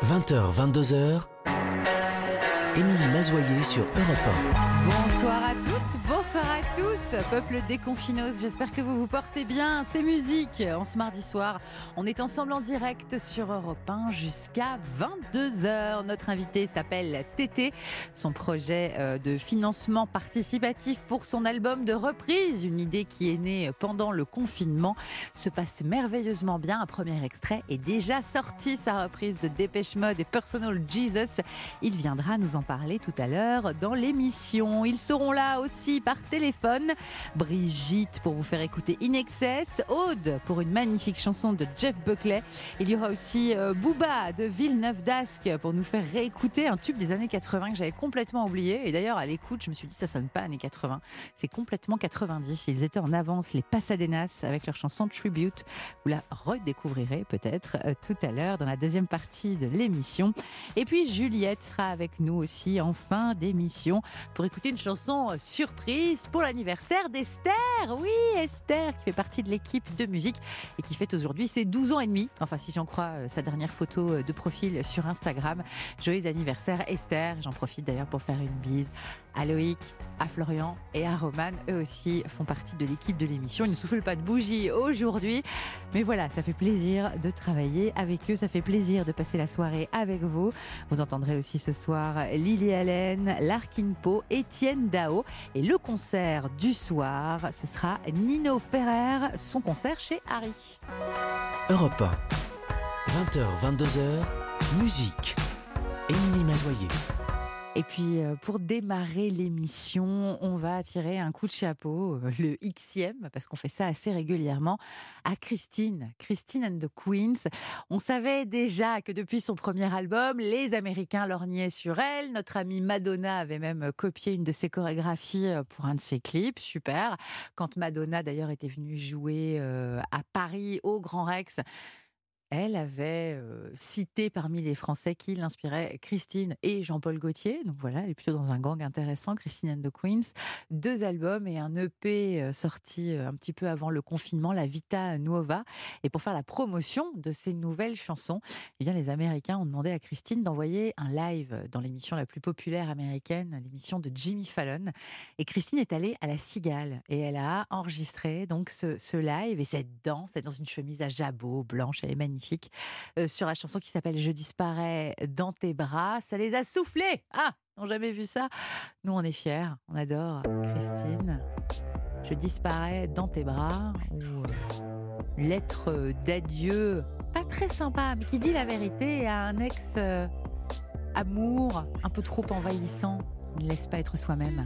20h, 22h, Émilie Mazoyer sur Europe 1. Bonsoir à toutes, bonsoir à tous, peuple déconfinos, j'espère que vous vous portez bien, c'est musique. En ce mardi soir, on est ensemble en direct sur Europe 1 jusqu'à 22h. Notre invité s'appelle Tété, son projet de financement participatif pour son album de reprise, une idée qui est née pendant le confinement, se passe merveilleusement bien. Un premier extrait est déjà sorti, sa reprise de Dépêche Mode et Personal Jesus. Il viendra nous en parler tout à l'heure dans l'émission. Ils seront là aussi par téléphone. Brigitte pour vous faire écouter In Excess, Aude pour une magnifique chanson de Jeff Buckley. Il y aura aussi Booba de Villeneuve d'Ascq pour nous faire réécouter un tube des années 80 que j'avais complètement oublié. Et d'ailleurs à l'écoute, je me suis dit ça sonne pas années 80, c'est complètement 90. Ils étaient en avance, les Pasadenas, avec leur chanson Tribute. Vous la redécouvrirez peut-être tout à l'heure dans la deuxième partie de l'émission. Et puis Juliette sera avec nous aussi en fin d'émission pour écouter une chanson surprise pour l'anniversaire d'Esther. Oui, Esther qui fait partie de l'équipe de musique et qui fête aujourd'hui ses 12 ans et demi. Enfin, si j'en crois sa dernière photo de profil sur Instagram. Joyeux anniversaire Esther. J'en profite d'ailleurs pour faire une bise à Loïc, à Florian et à Roman. Eux aussi font partie de l'équipe de l'émission. Ils ne soufflent pas de bougie aujourd'hui. Mais voilà, ça fait plaisir de travailler avec eux. Ça fait plaisir de passer la soirée avec vous. Vous entendrez aussi ce soir Lily Allen, Larkin Poe, Étienne Dao. Et le concert du soir, ce sera Nino Ferrer, son concert chez Harry. Europe 1, 20h, 22h, musique. Émilie Mazoyer. Et puis, pour démarrer l'émission, on va tirer un coup de chapeau, le Xème, parce qu'on fait ça assez régulièrement, à Christine and the Queens. On savait déjà que depuis son premier album, les Américains lorgnaient sur elle. Notre amie Madonna avait même copié une de ses chorégraphies pour un de ses clips. Super. Quand Madonna, d'ailleurs, était venue jouer à Paris, au Grand Rex, elle avait cité parmi les Français qui l'inspiraient Christine et Jean-Paul Gaultier. Donc voilà, elle est plutôt dans un gang intéressant, Christine and the Queens. 2 albums et un EP sorti un petit peu avant le confinement, la Vita Nuova. Et pour faire la promotion de ces nouvelles chansons, eh bien, les Américains ont demandé à Christine d'envoyer un live dans l'émission la plus populaire américaine, l'émission de Jimmy Fallon. Et Christine est allée à la Cigale et elle a enregistré donc ce live et cette danse. Elle est dans une chemise à jabot blanche, elle est magnifique. Sur la chanson qui s'appelle Je disparais dans tes bras. Ça les a soufflés. Ah, ils n'ont jamais vu ça. Nous, on est fiers, on adore Christine. Je disparais dans tes bras, ou lettre d'adieu, pas très sympa, mais qui dit la vérité à un ex-amour un peu trop envahissant, qui ne laisse pas être soi-même.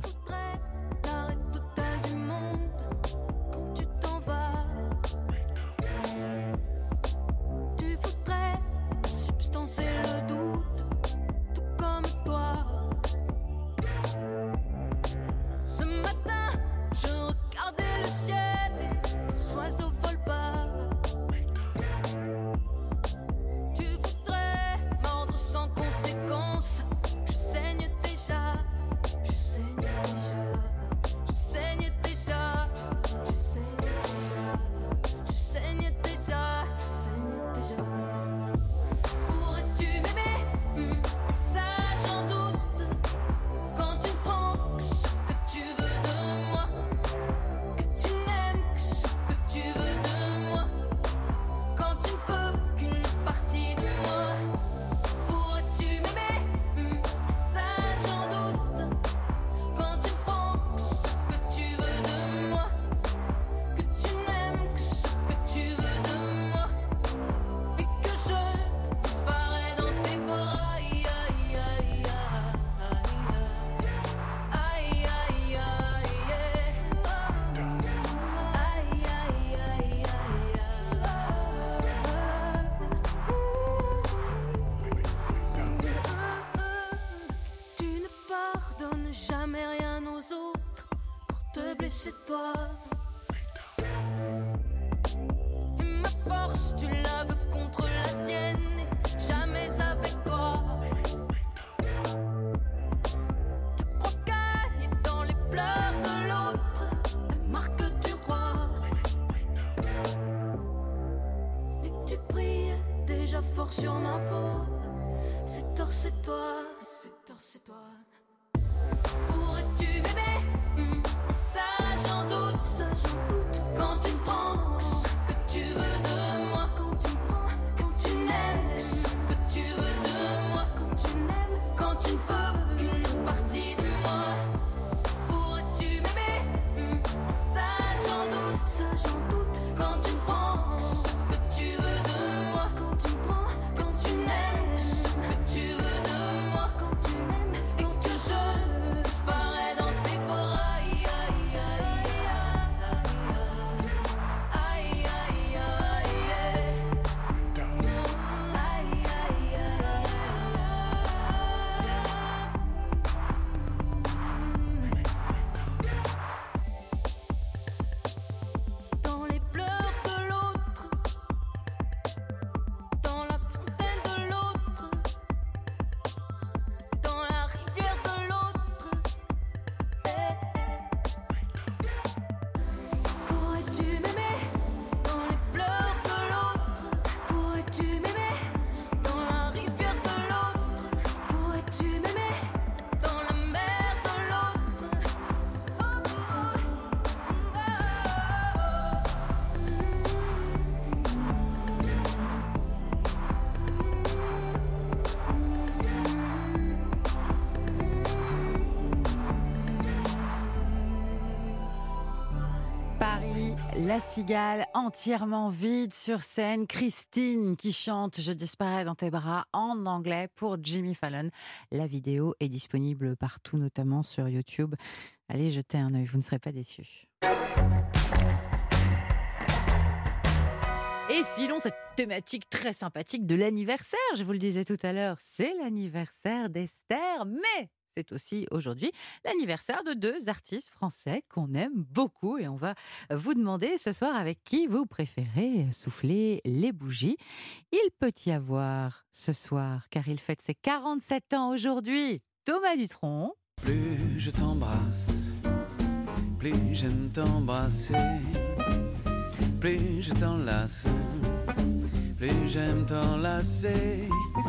Chez toi et ma force tu la veux contre la tienne et jamais avec toi. Tu crois qu'elle est dans les pleurs de l'autre, la marque du roi. Mais tu brilles déjà fort sur ma peau. c'est tort, c'est toi, c'est tort, c'est toi. Pourrais-tu m'aimer? Ça j'en doute, ça j'en doute. Quand tu me prends ce que tu veux de moi, quand tu me prends, quand tu n'aimes ce que tu veux de moi, quand tu n'aimes, quand tu ne veux qu'une partie de moi. Pourrais-tu m'aimer? Ça j'en doute, ça j'en doute. Quand tu me prends ce que tu veux de moi, quand tu me prends, quand tu n'aimes ce que tu veux de moi, quand tu m'aimes et que je disparais dans tes bras. Aïe aïe aïe aïe aïe aïe aïe aïe dans les pleurs de l'autre, dans la fontaine de l'autre, dans la rivière de l'autre. Pourrais-tu m'aimer dans les pleurs de l'autre? Pourrais-tu m'aimer dans la rivière de l'autre? Pourrais-tu m'aimer dans la mer de l'autre? Paris, La Cigale, entièrement vide sur scène. Christine qui chante Je disparais dans tes bras en anglais pour Jimmy Fallon. La vidéo est disponible partout, notamment sur YouTube. Allez jeter un œil, vous ne serez pas déçus. Et filons cette thématique très sympathique de l'anniversaire. Je vous le disais tout à l'heure, c'est l'anniversaire d'Esther, mais c'est aussi aujourd'hui l'anniversaire de deux artistes français qu'on aime beaucoup. Et on va vous demander ce soir avec qui vous préférez souffler les bougies. Il peut y avoir ce soir, car il fête ses 47 ans aujourd'hui, Thomas Dutronc. Plus je t'embrasse, plus j'aime t'embrasser. Plus je t'enlace, plus j'aime t'enlacer.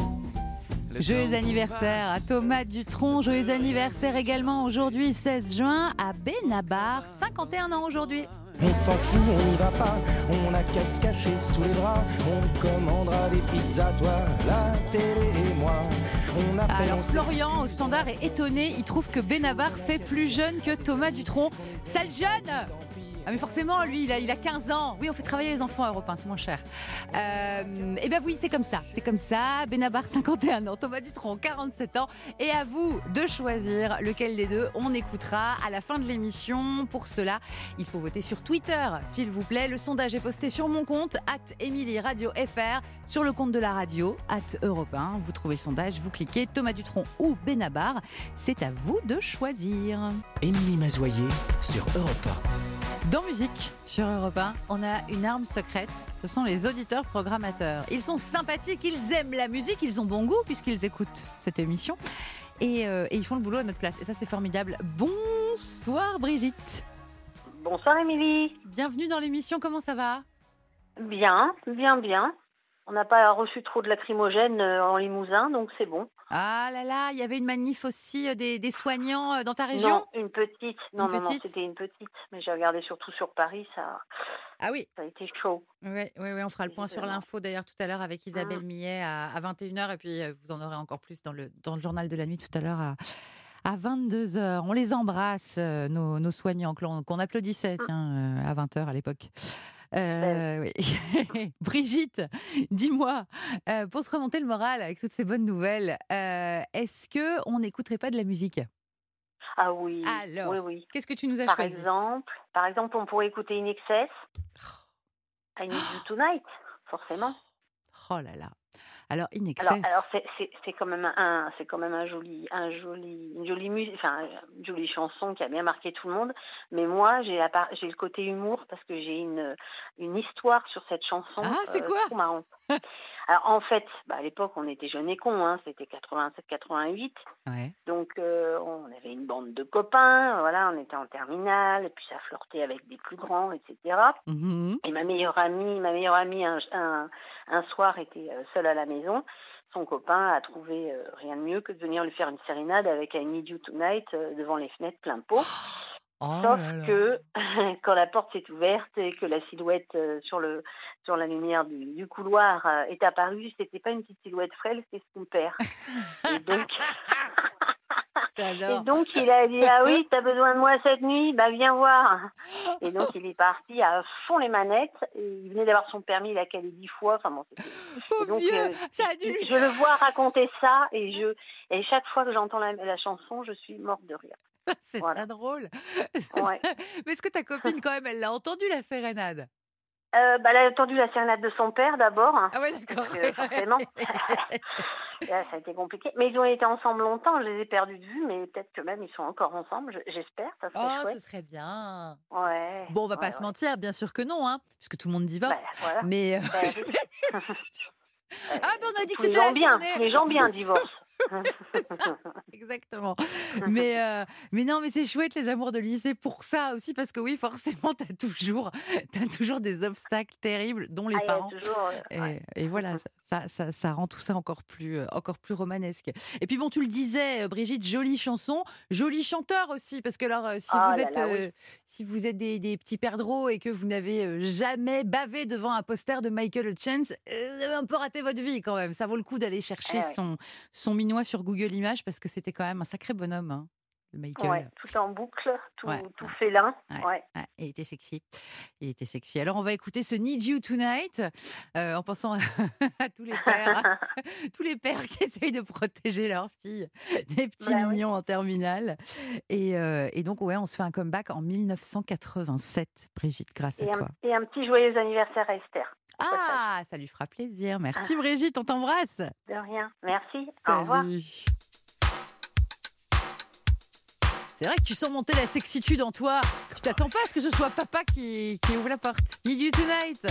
Joyeux anniversaire à Thomas Dutronc. Joyeux anniversaire également aujourd'hui, 16 juin, à Benabar, 51 ans aujourd'hui. On s'en fout, on n'y va pas, on n'a qu'à se cacher sous les bras. On commandera des pizzas, toi, la télé et moi. On appelle, Alors on Florian au standard est étonné, il trouve que Benabar fait plus jeune que Thomas Dutronc. Sale jeune! Ah mais forcément, lui, il a 15 ans. Oui, on fait travailler les enfants européens, c'est moins cher. Et bien oui, c'est comme ça. Benabar, 51 ans. Thomas Dutronc, 47 ans. Et à vous de choisir lequel des deux on écoutera à la fin de l'émission. Pour cela, il faut voter sur Twitter, s'il vous plaît. Le sondage est posté sur mon compte, @EmilieRadioFR, sur le compte de la radio, @Europe1. Vous trouvez le sondage, vous cliquez Thomas Dutronc ou Benabar. C'est à vous de choisir. Émilie Mazoyer sur Europe 1. Dans Musique, sur Europe 1, on a une arme secrète. Ce sont les auditeurs programmateurs. Ils sont sympathiques, ils aiment la musique, ils ont bon goût puisqu'ils écoutent cette émission. Et ils font le boulot à notre place. Et ça, c'est formidable. Bonsoir Brigitte. Bonsoir Émilie. Bienvenue dans l'émission, comment ça va ? Bien. On n'a pas reçu trop de lacrymogènes en Limousin, donc c'est bon. Ah là là, il y avait une manif aussi des soignants dans ta région ? Non, une petite. Non, c'était une petite. Mais j'ai regardé surtout sur Paris, ça a été chaud. Oui, on fera le point sur l'info d'ailleurs tout à l'heure avec Isabelle Millet à 21h. Et puis vous en aurez encore plus dans le journal de la nuit tout à l'heure à 22h. On les embrasse, nos soignants qu'on applaudissait à 20h à l'époque. Oui. Brigitte, dis-moi, pour se remonter le moral avec toutes ces bonnes nouvelles, est-ce qu'on n'écouterait pas de la musique ? Ah oui. Alors, oui. Qu'est-ce que tu nous as par choisi ? Par exemple, on pourrait écouter In Excess, I Need You Tonight, forcément. Oh là là. Alors, In Excess. Alors c'est quand même une jolie chanson qui a bien marqué tout le monde. Mais moi, j'ai le côté humour parce que j'ai une histoire sur cette chanson. Ah, c'est quoi ? Trop marrante. Alors en fait, à l'époque, on était jeunes et cons, c'était 87-88. Ouais. Donc on avait une bande de copains, voilà, on était en terminale, et puis ça flirtait avec des plus grands, etc. Mm-hmm. Et ma meilleure amie un soir était seule à la maison. son copain a trouvé rien de mieux que de venir lui faire une sérénade avec I Need You Tonight devant les fenêtres plein pot. Sauf que quand la porte s'est ouverte et que la silhouette sur la lumière du couloir est apparue, c'était pas une petite silhouette frêle, c'était son père. Et donc... J'adore. Et donc, il a dit, ah oui, t'as besoin de moi cette nuit, bah viens voir. Et donc, il est parti à fond les manettes. Et il venait d'avoir son permis, il a calé 10 fois. Enfin bon, Pauvre donc, vieux, ça a dû lui... je le vois raconter ça et chaque fois que j'entends la chanson, je suis morte de rire. C'est très drôle. Ouais. Mais est-ce que ta copine, quand même, elle l'a entendu, la sérénade? Elle a entendu la sérénade de son père d'abord. Ah ouais, d'accord. Forcément. Là, ça a été compliqué. Mais ils ont été ensemble longtemps, je les ai perdus de vue, mais peut-être que même ils sont encore ensemble, j'espère. Ça serait chouette. Ce serait bien. Ouais. Bon, on va pas se mentir, bien sûr que non, hein, puisque tout le monde divorce. Voilà. Mais. On a dit que c'était la journée. Les gens bien divorcent. C'est ça, exactement. Mais non, mais c'est chouette les amours de lycée pour ça aussi, parce que oui, forcément, t'as toujours des obstacles terribles, dont les parents. Et voilà, ça rend tout ça encore plus romanesque. Et puis bon, tu le disais, Brigitte, jolie chanson, joli chanteur aussi, parce que alors si vous êtes des petits perdreaux et que vous n'avez jamais bavé devant un poster de Michael Hutchence, vous avez un peu raté votre vie quand même. Ça vaut le coup d'aller chercher son minois sur Google Images, parce que c'était quand même un sacré bonhomme, hein, le Michael. Ouais, tout en boucle, tout félin. Ouais. Il était sexy. Alors on va écouter ce Need You Tonight, en pensant à tous les pères qui essayent de protéger leurs filles, des petits mignons en terminale. Et donc on se fait un comeback en 1987, Brigitte, grâce à toi. Et un petit joyeux anniversaire à Esther. Ah, ça lui fera plaisir. Merci Brigitte, on t'embrasse. De rien, merci. Salut. Au revoir. C'est vrai que tu sens monter la sexitude en toi. Tu t'attends pas à ce que ce soit papa qui ouvre la porte. Need You Tonight.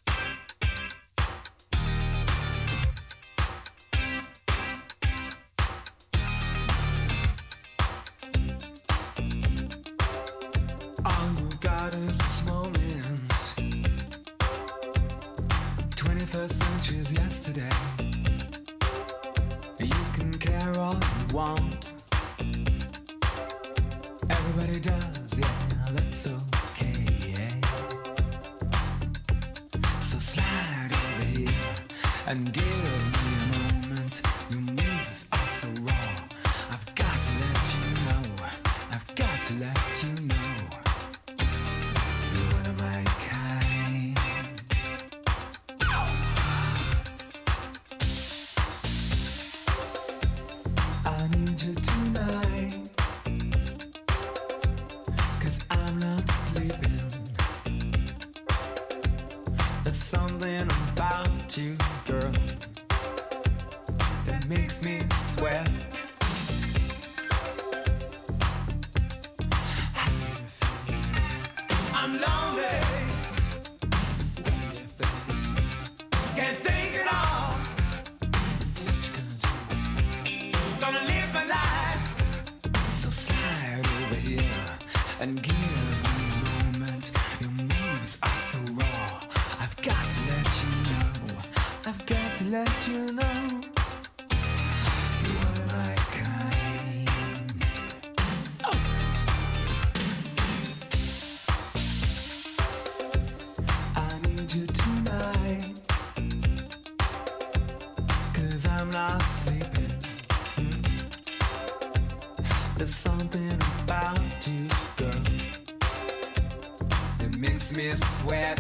All you've got is this moment. 21st century's yesterday. You can care all you want. Everybody does, yeah, that's okay. So slide over here and give me a moment. Your moves are so raw. I've got to let you know. I've got to let you know. You're one of my kind. I need you tonight, 'cause I'm not sleeping. There's something about you, girl, that makes me sweat. How do you feel? I'm lonely. What do you think? Can't think at all. What you gonna do? Gonna live my life. So slide over here and give me a moment. Your moves are so raw. I've got to let you know. I've got to let you know. You're one of my kind. Oh. I need you tonight, 'cause I'm not sleeping. There's something about you, girl, that makes me sweat.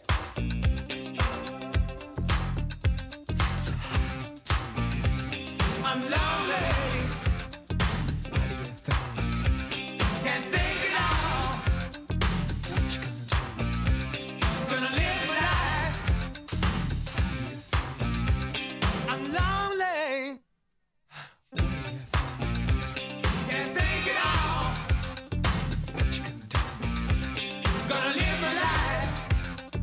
So how do you feel? I'm lonely. What do you think? Can't think at all. What you gonna do? Gonna live my life. How do you feel? I'm lonely. What do you think? Can't think at all. What you gonna do? Gonna live my life.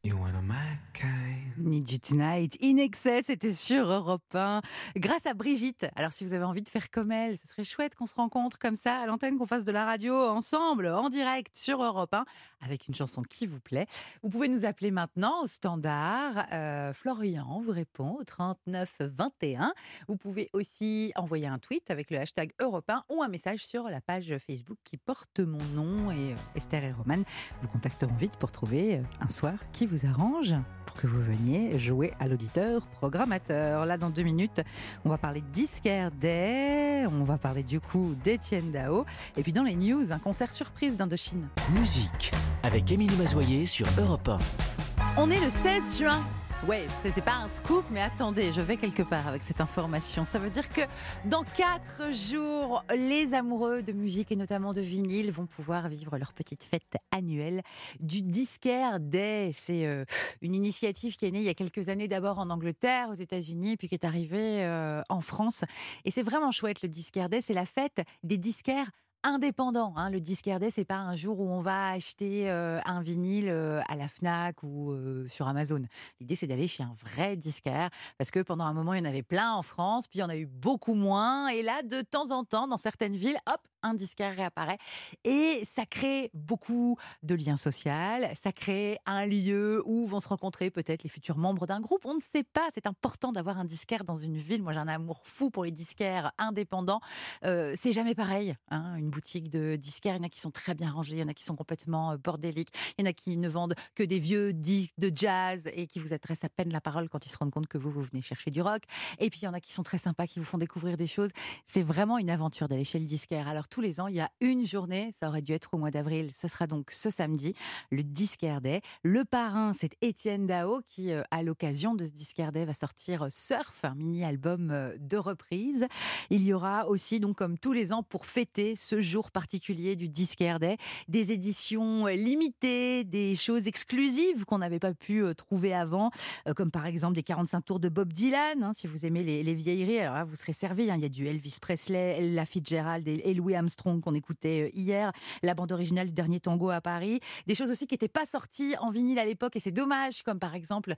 You wanna my kind. Need You Tonight, In Excess, c'était sur Europe 1, grâce à Brigitte. Alors si vous avez envie de faire comme elle, ce serait chouette qu'on se rencontre comme ça à l'antenne, qu'on fasse de la radio ensemble, en direct sur Europe 1, avec une chanson qui vous plaît. Vous pouvez nous appeler maintenant au standard. Florian vous répond au 39 21. Vous pouvez aussi envoyer un tweet avec le hashtag Europe 1 ou un message sur la page Facebook qui porte mon nom et Esther et Romane vous contacteront vite pour trouver un soir qui vous arrange pour que vous veniez jouer à l'auditeur programmateur. Là, dans 2 minutes, on va parler de Disquaire Day, on va parler du coup d'Étienne Dao, et puis dans les news, un concert surprise d'Indochine. Musique avec Émilie Mazoyer sur Europe 1. On est le 16 juin. Ouais, c'est pas un scoop, mais attendez, je vais quelque part avec cette information. Ça veut dire que dans 4 jours, les amoureux de musique et notamment de vinyle vont pouvoir vivre leur petite fête annuelle du Disquaire Day. C'est une initiative qui est née il y a quelques années, d'abord en Angleterre, aux États-Unis, puis qui est arrivée en France. Et c'est vraiment chouette, le Disquaire Day. C'est la fête des disquaires indépendant, hein. Le Disquaire Day, c'est pas un jour où on va acheter un vinyle à la Fnac ou sur Amazon. L'idée, c'est d'aller chez un vrai disquaire, parce que pendant un moment, il y en avait plein en France, puis il y en a eu beaucoup moins. Et là, de temps en temps, dans certaines villes, hop, un disquaire réapparaît. Et ça crée beaucoup de liens sociaux. Ça crée un lieu où vont se rencontrer peut-être les futurs membres d'un groupe. On ne sait pas. C'est important d'avoir un disquaire dans une ville. Moi, j'ai un amour fou pour les disquaires indépendants. C'est jamais pareil, hein. Une boutique de disquaires, il y en a qui sont très bien rangés, il y en a qui sont complètement bordéliques, il y en a qui ne vendent que des vieux disques de jazz et qui vous adressent à peine la parole quand ils se rendent compte que vous venez chercher du rock. Et puis il y en a qui sont très sympas, qui vous font découvrir des choses. C'est vraiment une aventure d'aller chez le disquaire. Alors tous les ans, il y a une journée, ça aurait dû être au mois d'avril, ce sera donc ce samedi, le Disquaire Day. Le parrain, c'est Étienne Dao qui, à l'occasion de ce Disquaire Day, va sortir Surf, un mini-album de reprise. Il y aura aussi, donc comme tous les ans, pour fêter ce jour particulier du Disquaire Day, des éditions limitées, des choses exclusives qu'on n'avait pas pu trouver avant, comme par exemple des 45 tours de Bob Dylan, hein, si vous aimez les vieilleries, alors là vous serez servis, hein. Il y a du Elvis Presley, Ella Fitzgerald et Louis Armstrong qu'on écoutait hier, la bande originale du dernier tango à Paris, des choses aussi qui n'étaient pas sorties en vinyle à l'époque et c'est dommage, comme par exemple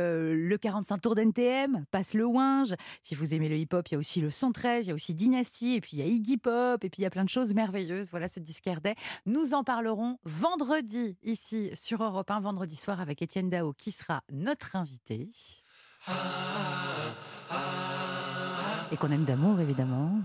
le 45 tours d'NTM, Passe le Winge. Si vous aimez le hip-hop, il y a aussi le 113, il y a aussi Dynasty, et puis il y a Iggy Pop, et puis il y a plein de choses merveilleuses. Voilà ce Disquaire Day. Nous en parlerons vendredi ici sur Europe 1, vendredi soir avec Étienne Dao qui sera notre invité. Et qu'on aime d'amour évidemment.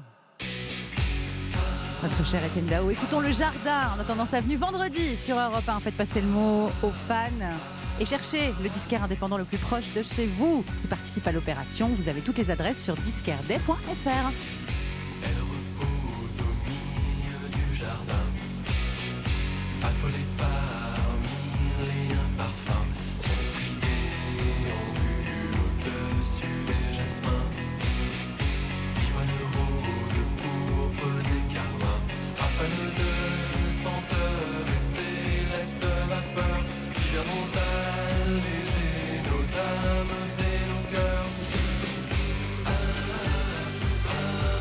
Notre cher Étienne Dao. Écoutons Le Jardin en attendant sa venue vendredi sur Europe 1. Faites passer le mot aux fans. Et cherchez le disquaire indépendant le plus proche de chez vous qui participe à l'opération. Vous avez toutes les adresses sur disquaireday.fr. Elle repose au milieu du jardin, affolée par mille et un parfums. Son esprit déambule au-dessus des jasmins. Ivone rose, pourpres et carmin, rafale de senteurs et céleste vapeur qui viendront alléger nos âmes et nos cœurs.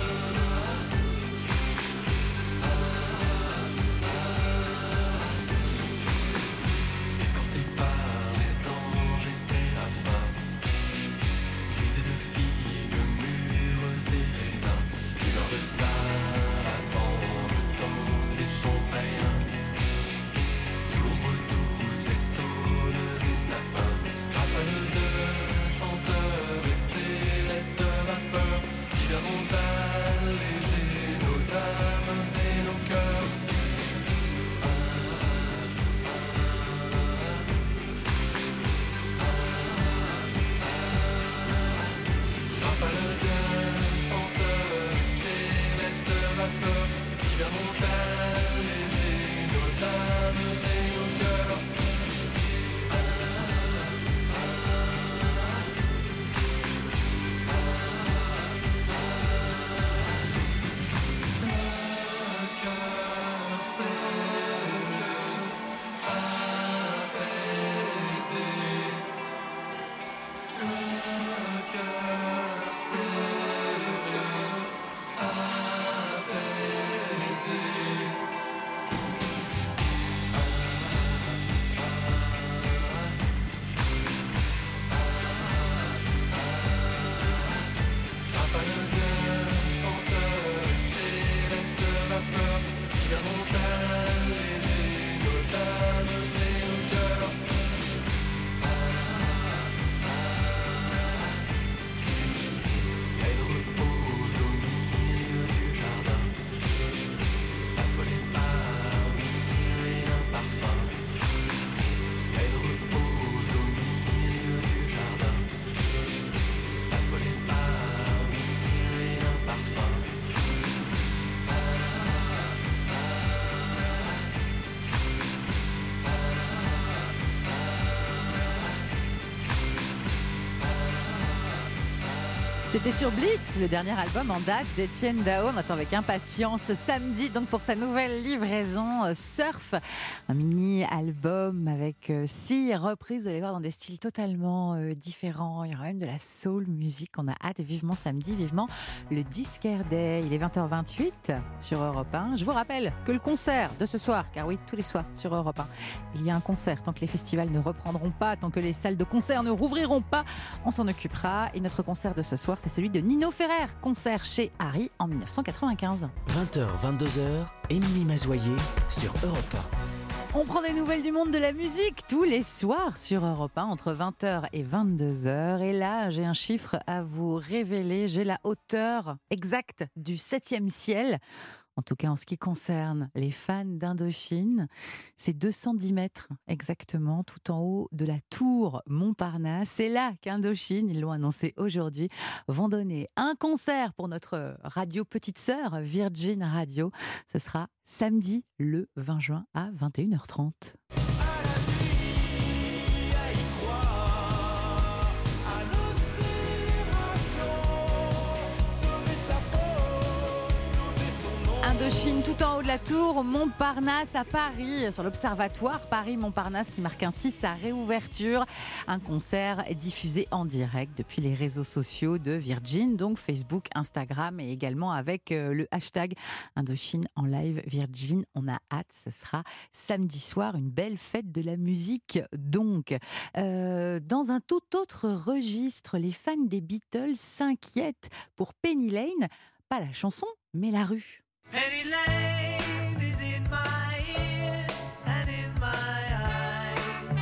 C'était sur Blitz, le dernier album en date d'Étienne Dao. On attend avec impatience samedi, donc pour sa nouvelle livraison Surf, un mini-album avec 6 reprises. Vous allez voir dans des styles totalement différents. Il y aura même de la soul music. On a hâte vivement samedi, vivement le Disquaire Day. Il est 20h28 sur Europe 1. Je vous rappelle que le concert de ce soir, car oui, tous les soirs sur Europe 1, il y a un concert. Tant que les festivals ne reprendront pas, tant que les salles de concert ne rouvriront pas, on s'en occupera. Et notre concert de ce soir, c'est celui de Nino Ferrer, concert chez Harry en 1995. 20h, 22h, Émilie Mazoyer sur Europe 1. On prend des nouvelles du monde de la musique tous les soirs sur Europe 1 entre 20h et 22h. Et là, j'ai un chiffre à vous révéler. J'ai la hauteur exacte du 7e ciel. En tout cas, en ce qui concerne les fans d'Indochine, c'est 210 mètres exactement, tout en haut de la tour Montparnasse. C'est là qu'Indochine, ils l'ont annoncé aujourd'hui, vont donner un concert pour notre radio petite sœur, Virgin Radio. Ce sera samedi, le 20 juin à 21h30. Indochine, tout en haut de la tour Montparnasse à Paris, sur l'Observatoire Paris-Montparnasse qui marque ainsi sa réouverture. Un concert diffusé en direct depuis les réseaux sociaux de Virgin, donc Facebook, Instagram et également avec le hashtag Indochine en live Virgin. On a hâte, ce sera samedi soir, une belle fête de la musique donc. Dans un tout autre registre, les fans des Beatles s'inquiètent pour Penny Lane, pas la chanson, mais la rue. Penny Lane is in my ears and in my eyes.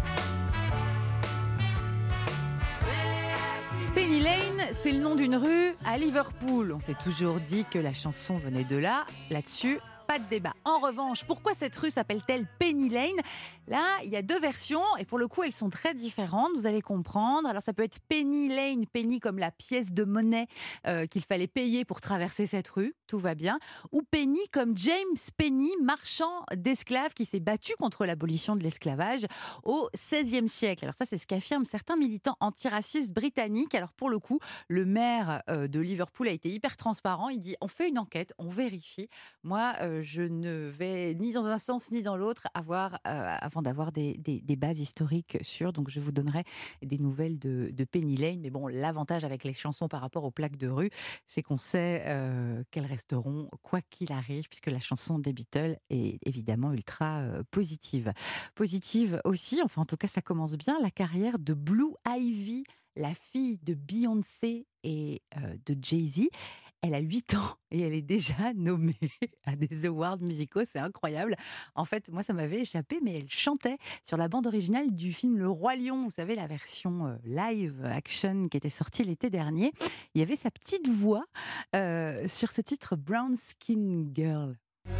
Penny Lane, c'est le nom d'une rue à Liverpool. On s'est toujours dit que la chanson venait de là. Là-dessus, pas de débat. En revanche, pourquoi cette rue s'appelle-t-elle Penny Lane ? Là, il y a 2 versions et pour le coup, elles sont très différentes. Vous allez comprendre. Alors, ça peut être Penny Lane, penny comme la pièce de monnaie qu'il fallait payer pour traverser cette rue. Tout va bien. Ou Penny comme James Penny, marchand d'esclaves qui s'est battu contre l'abolition de l'esclavage au XVIe siècle. Alors ça, c'est ce qu'affirment certains militants antiracistes britanniques. Alors pour le coup, le maire de Liverpool a été hyper transparent. Il dit, on fait une enquête, on vérifie. Moi, je ne vais ni dans un sens ni dans l'autre avant d'avoir des bases historiques sûres. Donc je vous donnerai des nouvelles de Penny Lane. Mais bon, l'avantage avec les chansons par rapport aux plaques de rue, c'est qu'on sait qu'elles resteront quoi qu'il arrive, puisque la chanson des Beatles est évidemment ultra positive. Positive aussi, enfin en tout cas ça commence bien, la carrière de Blue Ivy, la fille de Beyoncé et de Jay-Z. Elle a 8 ans et elle est déjà nommée à des awards musicaux, c'est incroyable. En fait, moi, ça m'avait échappé, mais elle chantait sur la bande originale du film Le Roi Lion, vous savez, la version live action qui était sortie l'été dernier. Il y avait sa petite voix sur ce titre Brown Skin Girl.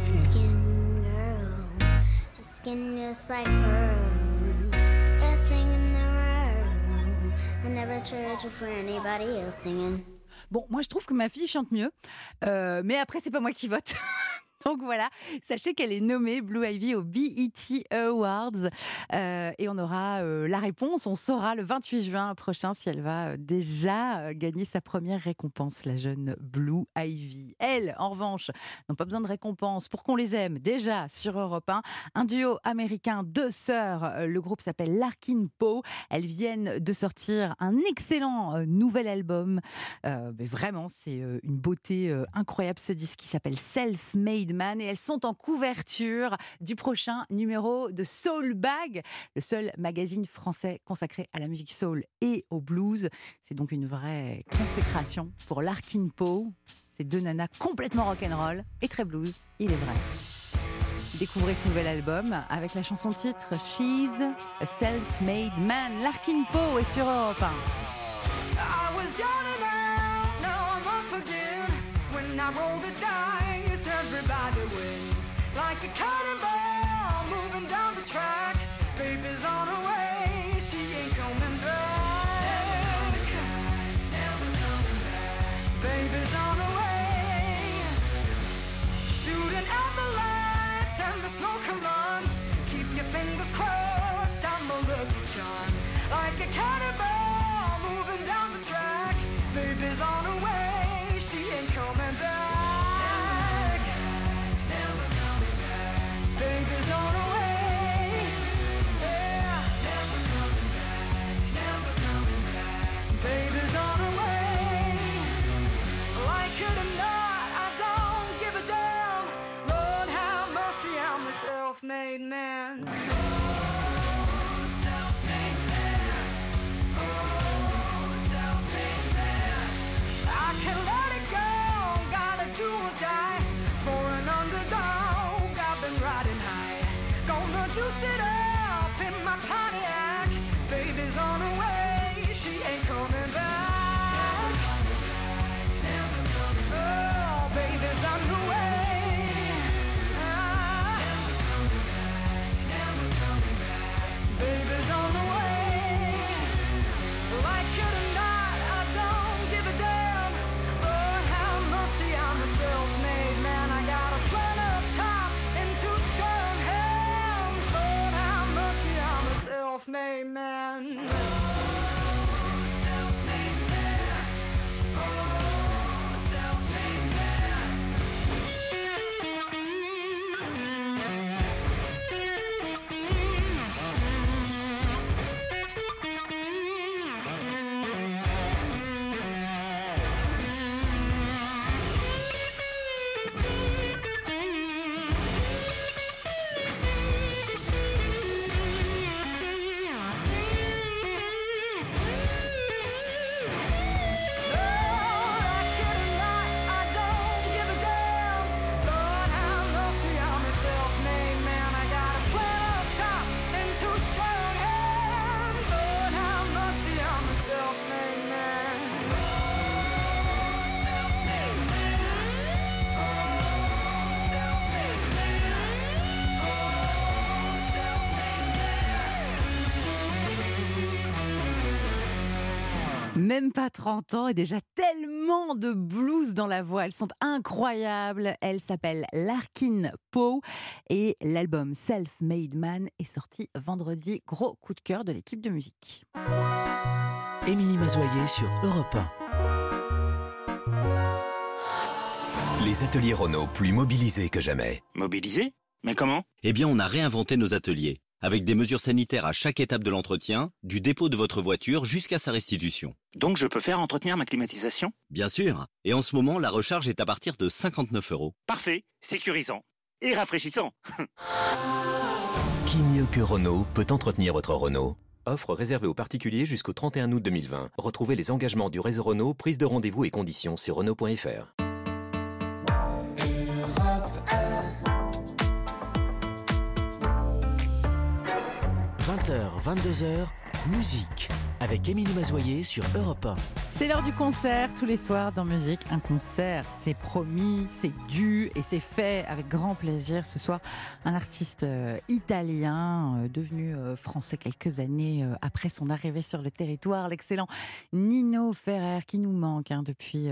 Skin girl, skin just like pearls, dancing in the room. I never trade you for anybody else singing. Bon, moi je trouve que ma fille chante mieux, mais après c'est pas moi qui vote. Donc voilà, sachez qu'elle est nommée Blue Ivy aux BET Awards et on aura la réponse, on saura le 28 juin prochain si elle va déjà gagner sa première récompense, la jeune Blue Ivy. Elles, en revanche, n'ont pas besoin de récompense pour qu'on les aime. Déjà sur Europe 1, un duo américain, 2 sœurs, le groupe s'appelle Larkin Poe. Elles viennent de sortir un excellent nouvel album. Mais vraiment, c'est une beauté incroyable ce disque qui s'appelle Self-Made Man et elles sont en couverture du prochain numéro de Soul Bag, le seul magazine français consacré à la musique soul et au blues. C'est donc une vraie consécration pour Larkin Poe. Ces 2 nanas complètement rock'n'roll et très blues, il est vrai. Découvrez ce nouvel album avec la chanson titre She's a Self-Made Man. Larkin Poe est sur Europe 1. I was down and out, now I'm up again. When I roll the dice, everybody wins. Like a cannonball, moving down the track. Baby's on her way, she ain't coming back. Never coming back. Baby's on her way. Shooting out the lights and the smoke alarms. Keep your fingers crossed, I'm a lucky charm. Like a cannonball, moving down the track. Baby's on self-made man. I can't let it go, gotta do or die. For an underdog, I've been riding high. Gonna juice it up in my Pontiac. Baby's on her way, she ain't coming back. Oh, baby's on her way. Baby's on the way. Like it or not, I don't give a damn. Lord have mercy, I'm a self-made man. I got a plan up top and two strong hands. Lord have mercy, I'm a self-made man. Même pas 30 ans et déjà tellement de blues dans la voix. Elles sont incroyables. Elle s'appelle Larkin Poe et l'album Self-Made Man est sorti vendredi. Gros coup de cœur de l'équipe de musique. Émilie Mazoyer sur Europe 1. Les ateliers Renault plus mobilisés que jamais. Mobilisés ? Mais comment ? Eh bien, on a réinventé nos ateliers, avec des mesures sanitaires à chaque étape de l'entretien, du dépôt de votre voiture jusqu'à sa restitution. Donc je peux faire entretenir ma climatisation ? Bien sûr. Et en ce moment, la recharge est à partir de 59 €. Parfait, sécurisant et rafraîchissant. Qui mieux que Renault peut entretenir votre Renault ? Offre réservée aux particuliers jusqu'au 31 août 2020. Retrouvez les engagements du réseau Renault, prise de rendez-vous et conditions sur Renault.fr. 20h, 22h, musique avec Émilie Mazoyer sur Europe 1. C'est l'heure du concert, tous les soirs dans Musique. Un concert, c'est promis, c'est dû et c'est fait avec grand plaisir. Ce soir, un artiste italien devenu français quelques années après son arrivée sur le territoire, l'excellent Nino Ferrer qui nous manque depuis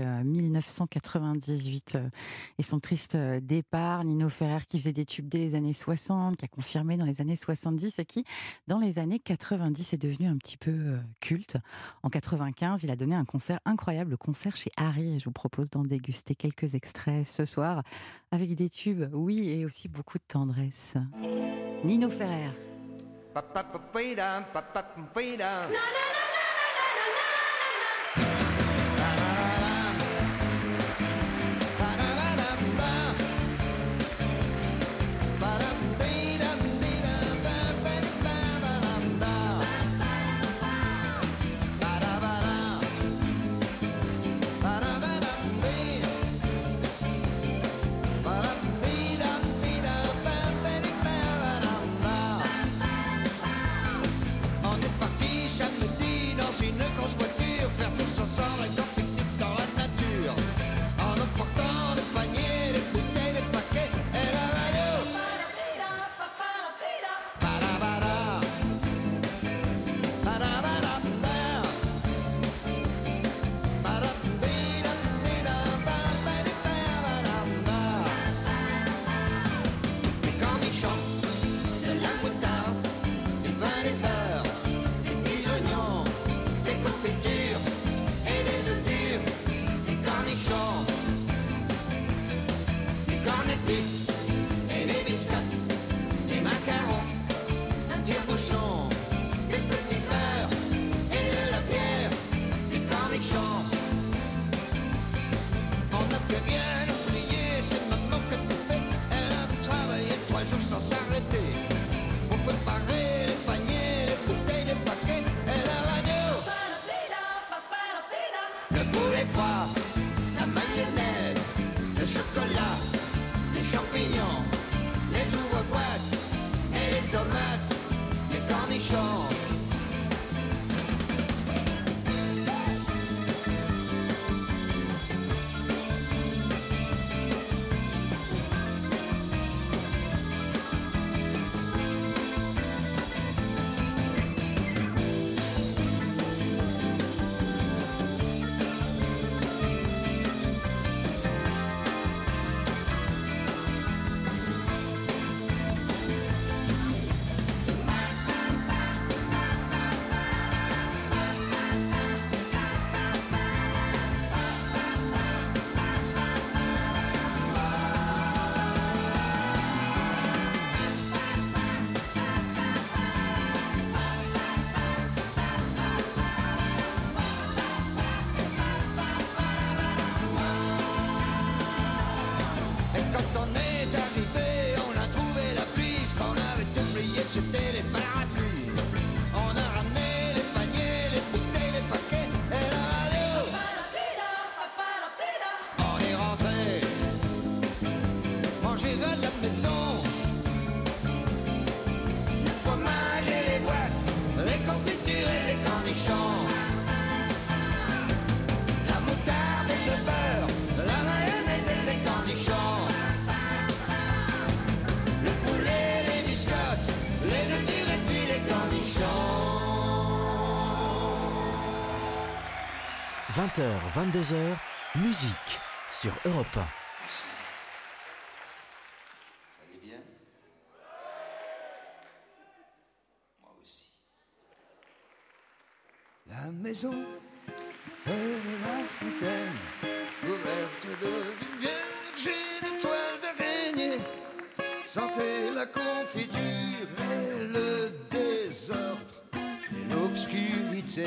1998 et son triste départ. Nino Ferrer qui faisait des tubes dès les années 60, qui a confirmé dans les années 70 et qui, dans les années 90, est devenu un petit peu culte. En 95, il a donné un concert incroyable, le concert chez Harry, et je vous propose d'en déguster quelques extraits ce soir avec des tubes, oui, et aussi beaucoup de tendresse. Nino Ferrer. Sans s'arrêter. 20h, 22h, musique sur Europe 1. Ça allait bien? Moi aussi. La maison près de la fontaine, couverte de vigne vierge et d'étoiles d'araignée, sentez la confiture et le désordre et l'obscurité.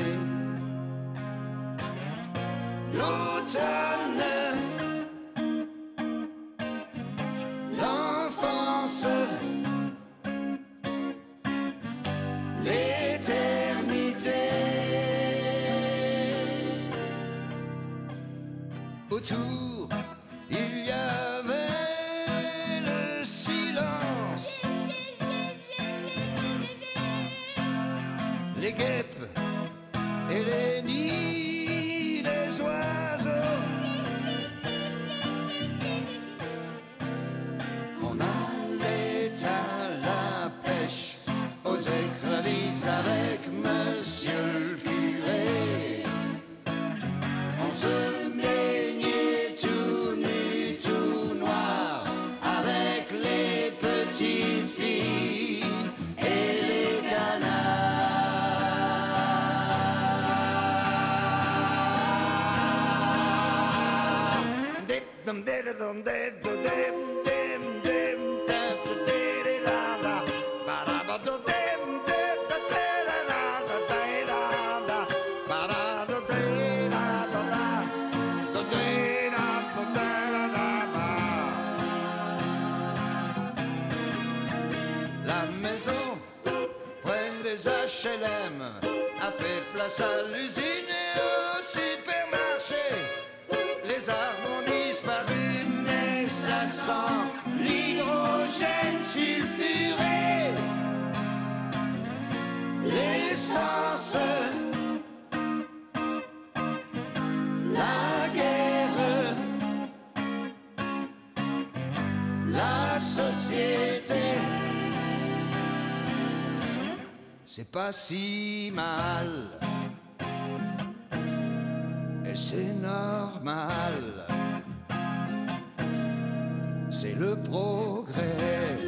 L'automne, l'enfance, l'éternité. Autour, il y avait le silence, les guêpes et les nids des oiseaux. On allait à la pêche aux écrevisses avec monsieur le curé. On se baignait tout nu, tout noir, avec les petites filles et les canards. Dum dum La maison près des HLM a fait place à l'usine et au supermarché. Les arbres ont disparu, mais ça sent l'hydrogène sulfuré, l'essence, la guerre, la société. C'est pas si mal, et c'est normal, c'est le progrès.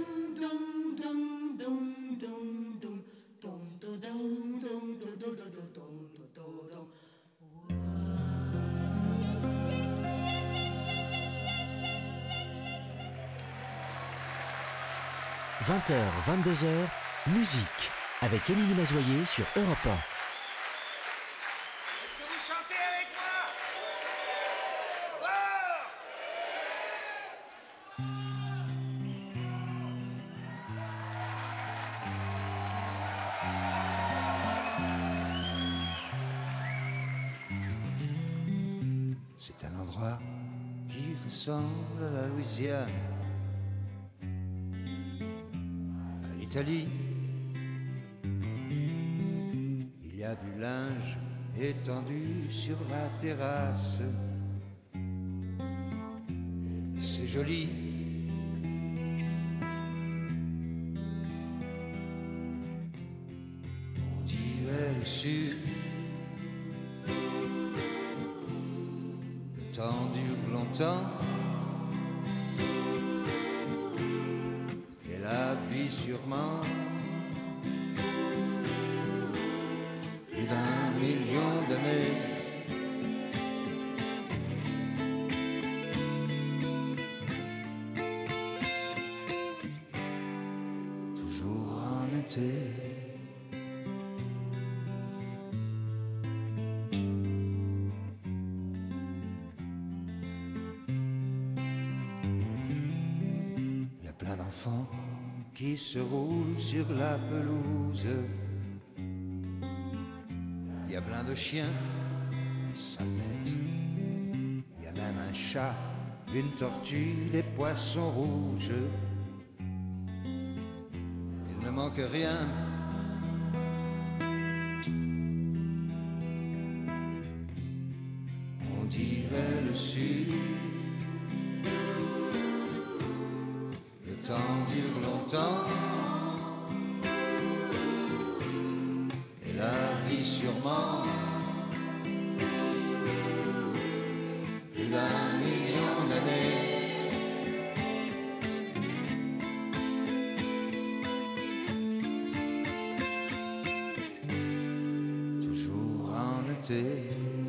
– 20h, 22h, musique avec Émilie Mazoyer sur Europe 1. Est-ce que vous chantez avec moi? C'est un endroit qui ressemble à la Louisiane, à l'Italie. Il y a du linge étendu sur la terrasse. C'est joli. On dirait le sud. Le temps dure longtemps. Et la vie sûrement. 20 millions d'années. Toujours en été. Il y a plein d'enfants qui se roulent sur la pelouse. Il y a plein de chiens, des salettes. Il y a même un chat, une tortue, des poissons rouges. Il ne manque rien. On dirait le sud. Le temps dure longtemps. Et la vie sûrement. été.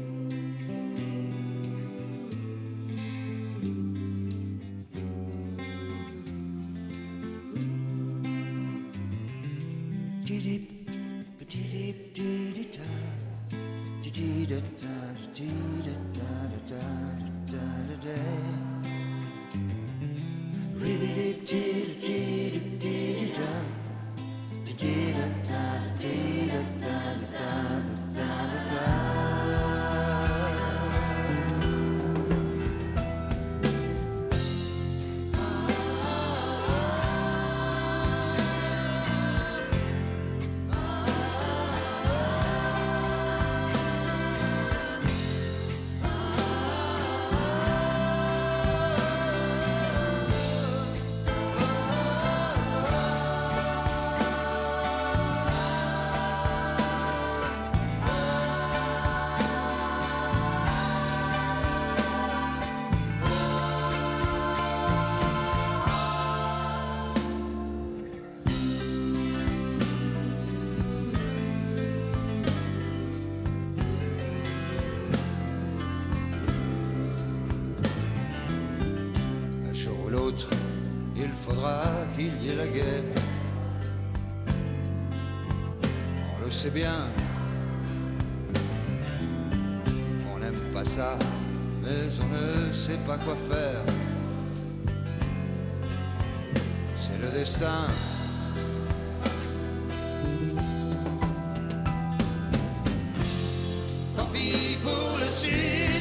Il faudra qu'il y ait la guerre. On le sait bien. On n'aime pas ça, mais on ne sait pas quoi faire. C'est le destin. Tant pis pour le Sud.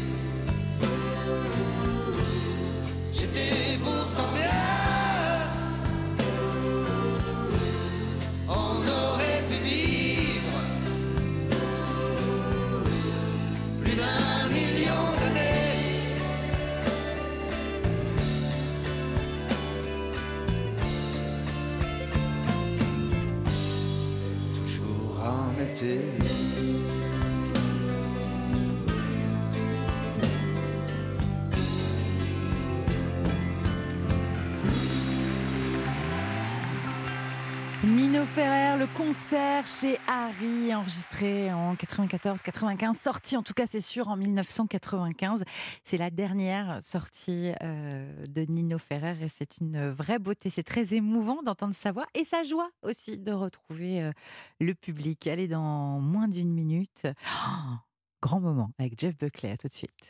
C'était pourtant bien. On aurait pu vivre plus d'1 million d'années. Toujours en été. Nino Ferrer, le concert chez Harry, enregistré en 94-95, sorti en tout cas c'est sûr en 1995. C'est la dernière sortie de Nino Ferrer et c'est une vraie beauté. C'est très émouvant d'entendre sa voix et sa joie aussi de retrouver le public. Elle est dans moins d'1 minute. Oh, grand moment avec Jeff Buckley, à tout de suite.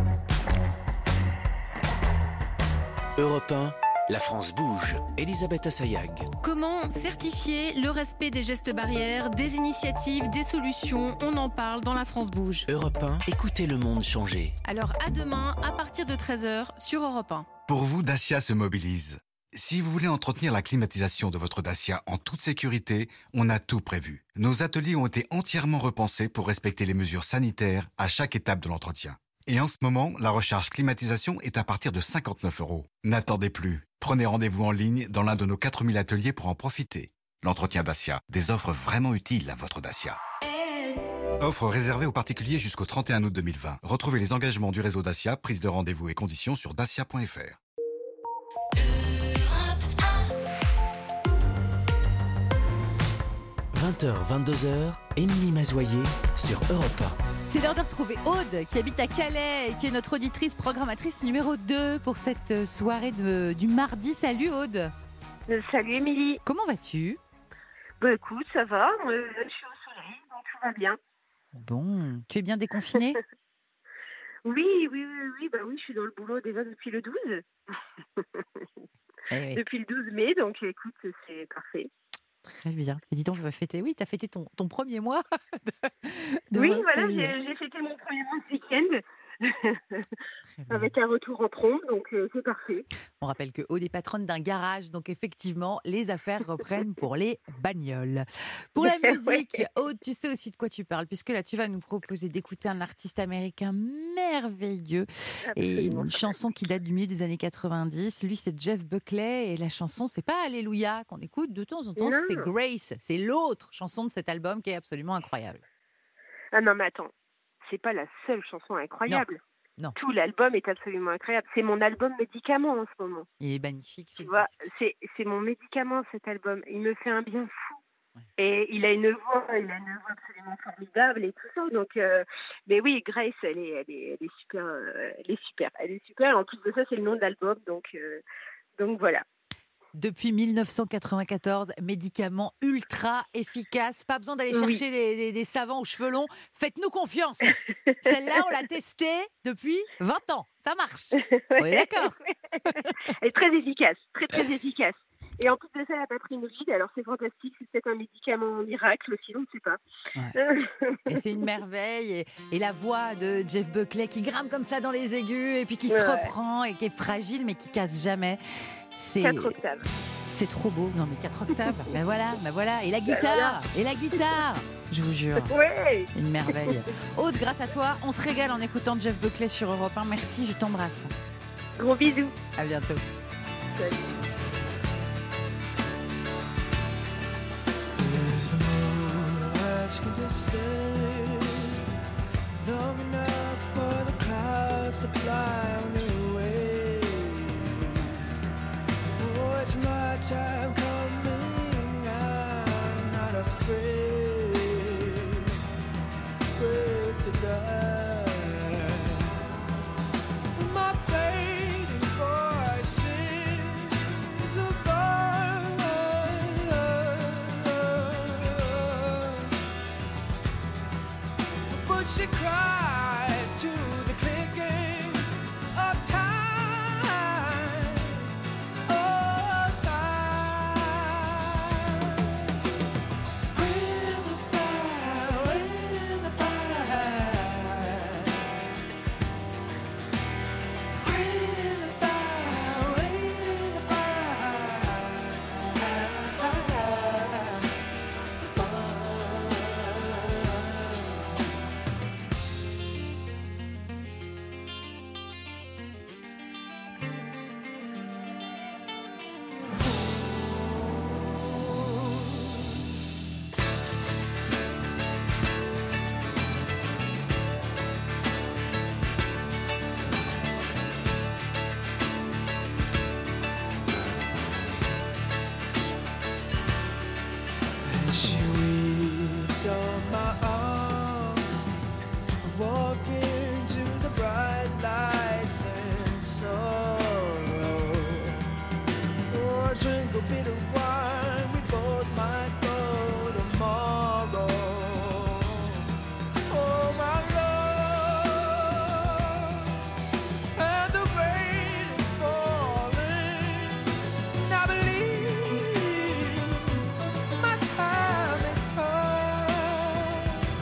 Europe 1, la France bouge. Elisabeth Assayag. Comment certifier le respect des gestes barrières, des initiatives, des solutions? On en parle dans La France bouge. Europe 1, écoutez le monde changer. Alors à demain, à partir de 13h sur Europe 1. Pour vous, Dacia se mobilise. Si vous voulez entretenir la climatisation de votre Dacia en toute sécurité, on a tout prévu. Nos ateliers ont été entièrement repensés pour respecter les mesures sanitaires à chaque étape de l'entretien. Et en ce moment, la recharge climatisation est à partir de 59 €. N'attendez plus. Prenez rendez-vous en ligne dans l'un de nos 4000 ateliers pour en profiter. L'entretien Dacia, des offres vraiment utiles à votre Dacia. Offre réservée aux particuliers jusqu'au 31 août 2020. Retrouvez les engagements du réseau Dacia, prise de rendez-vous et conditions sur dacia.fr. 20h, 22h, Émilie Mazoyer sur Europe 1. C'est l'heure de retrouver Aude qui habite à Calais et qui est notre auditrice programmatrice numéro 2 pour cette soirée du mardi. Salut Aude. Salut Émilie. Comment vas-tu? Bah écoute, ça va, je suis au soleil, donc tout va bien. Bon, tu es bien déconfinée? Oui, je suis dans le boulot déjà depuis le 12. Depuis le 12 mai, donc écoute, c'est parfait. Très bien. Et dis donc, tu as fêté ton premier mois de Oui, reprise. voilà, j'ai fêté mon premier mois ce week-end. Avec un retour en trombe, donc c'est parfait. On rappelle que Aude est patronne d'un garage, donc effectivement, les affaires reprennent pour les bagnoles. Pour la musique, Aude, tu sais aussi de quoi tu parles, puisque là, tu vas nous proposer d'écouter un artiste américain merveilleux. Et une chanson qui date du milieu des années 90. Lui, c'est Jeff Buckley, et la chanson, c'est pas Alléluia qu'on écoute de temps en temps, c'est Grace. C'est l'autre chanson de cet album qui est absolument incroyable. Ah non, mais attends. C'est pas la seule chanson incroyable. Non. Tout l'album est absolument incroyable. C'est mon album médicament en ce moment. Il est magnifique. Tu vois, c'est mon médicament cet album. Il me fait un bien fou. Ouais. Et il a une voix absolument formidable et tout ça. Donc, mais oui, Grace, elle est super, elle est super. Et en plus de ça, c'est le nom de l'album, donc voilà. Depuis 1994, médicament ultra efficace. Pas besoin d'aller chercher des savants aux cheveux longs. Faites-nous confiance. Celle-là, on l'a testée depuis 20 ans. Ça marche. On est d'accord. Elle est très efficace, très très efficace. Et en plus de ça, elle n'a pas pris une ride, alors c'est fantastique, c'est peut-être un médicament miracle aussi, on ne sait pas. Ouais. Et c'est une merveille. Et la voix de Jeff Buckley qui grimpe comme ça dans les aigus, et puis qui se reprend, et qui est fragile, mais qui casse jamais. 4 octaves. C'est trop beau. Non, mais 4 octaves. Ben voilà. Et la guitare. Je vous jure. Ouais. Une merveille. Aude, grâce à toi, on se régale en écoutant Jeff Buckley sur Europe 1. Merci, je t'embrasse. Gros bisous. À bientôt. Salut. Asking to stay long enough for the clouds to fly me away. Oh, it's my time coming. I'm not afraid to die. My fading voice sings above. But she cries to the clicking of time, of time. Waiting in the fire, waiting in the fire. Waiting in the fire, waiting in the fire. She weeps on my arm, walking to the bright lights and sorrow. Oh, drink a bit of wine, we both might go tomorrow. Oh, my love, and the rain is falling, and I believe my time has come.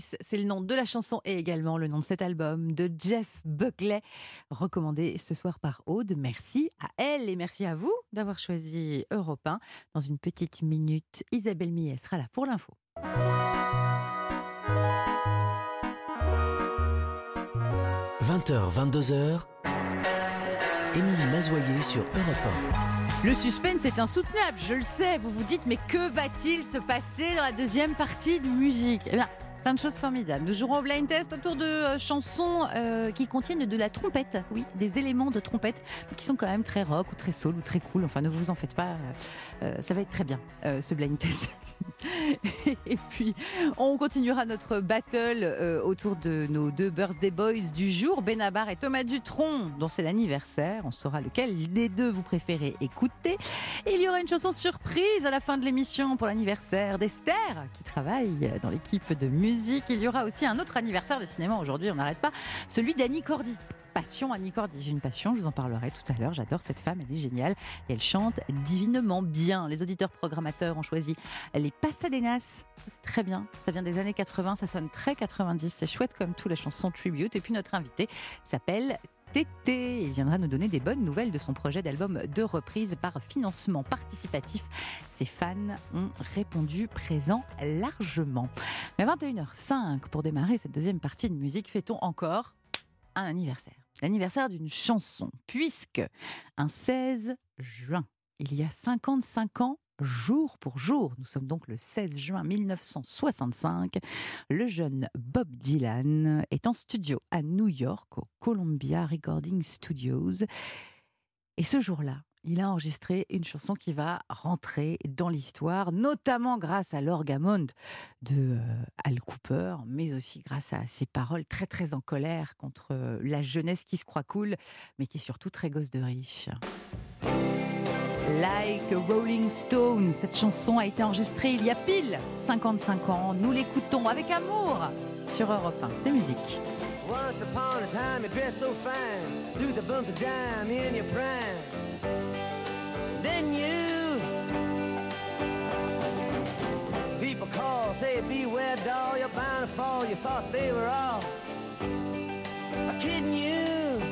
Grace, c'est le nom de la chanson et également le nom de cet album de Jeff Buckley, recommandé ce soir par Aude. Merci à elle et merci à vous d'avoir choisi Europe 1. Dans une petite minute, Isabelle Millet sera là pour l'info. 20h, 22h, Émilie Mazoyer sur Europe 1. Le suspense est insoutenable, je le sais. Vous vous dites, mais que va-t-il se passer dans la deuxième partie de musique ? Eh bien, plein de choses formidables. Nous jouerons au blind test autour de chansons qui contiennent de la trompette. Oui, des éléments de trompette qui sont quand même très rock ou très soul ou très cool. Enfin, ne vous en faites pas. Ça va être très bien, ce blind test. Et puis, on continuera notre battle autour de nos deux birthday boys du jour, Benabar et Thomas Dutronc, dont c'est l'anniversaire. On saura lequel des deux vous préférez écouter. Et il y aura une chanson surprise à la fin de l'émission pour l'anniversaire d'Esther, qui travaille dans l'équipe de musique. Il y aura aussi un autre anniversaire, décidément aujourd'hui on n'arrête pas, celui d'Annie Cordy. Passion Annie Cordy, j'ai une passion, je vous en parlerai tout à l'heure, j'adore cette femme, elle est géniale et elle chante divinement bien. Les auditeurs programmateurs ont choisi les Pasadenas, c'est très bien, ça vient des années 80, ça sonne très 90, c'est chouette comme tout, la chanson Tribute. Et puis notre invité s'appelle Tété, il viendra nous donner des bonnes nouvelles de son projet d'album de reprise par financement participatif. Ses fans ont répondu présent largement. Mais à 21h05, pour démarrer cette deuxième partie de musique, fêtons encore un anniversaire. L'anniversaire d'une chanson, puisque un 16 juin, il y a 55 ans, jour pour jour, nous sommes donc le 16 juin 1965, le jeune Bob Dylan est en studio à New York, au Columbia Recording Studios. Et ce jour-là, il a enregistré une chanson qui va rentrer dans l'histoire, notamment grâce à l'orgamonde de Al Cooper, mais aussi grâce à ses paroles très très en colère contre la jeunesse qui se croit cool, mais qui est surtout très gosse de riche. Like a Rolling Stone, cette chanson a été enregistrée il y a pile 55 ans. Nous l'écoutons avec amour sur Europe 1. C'est musique. Once upon a time you dressed so fine, threw the bumps of dime in your prime. Then you people call, say beware doll, you're bound to fall. You thought they were all kidding you.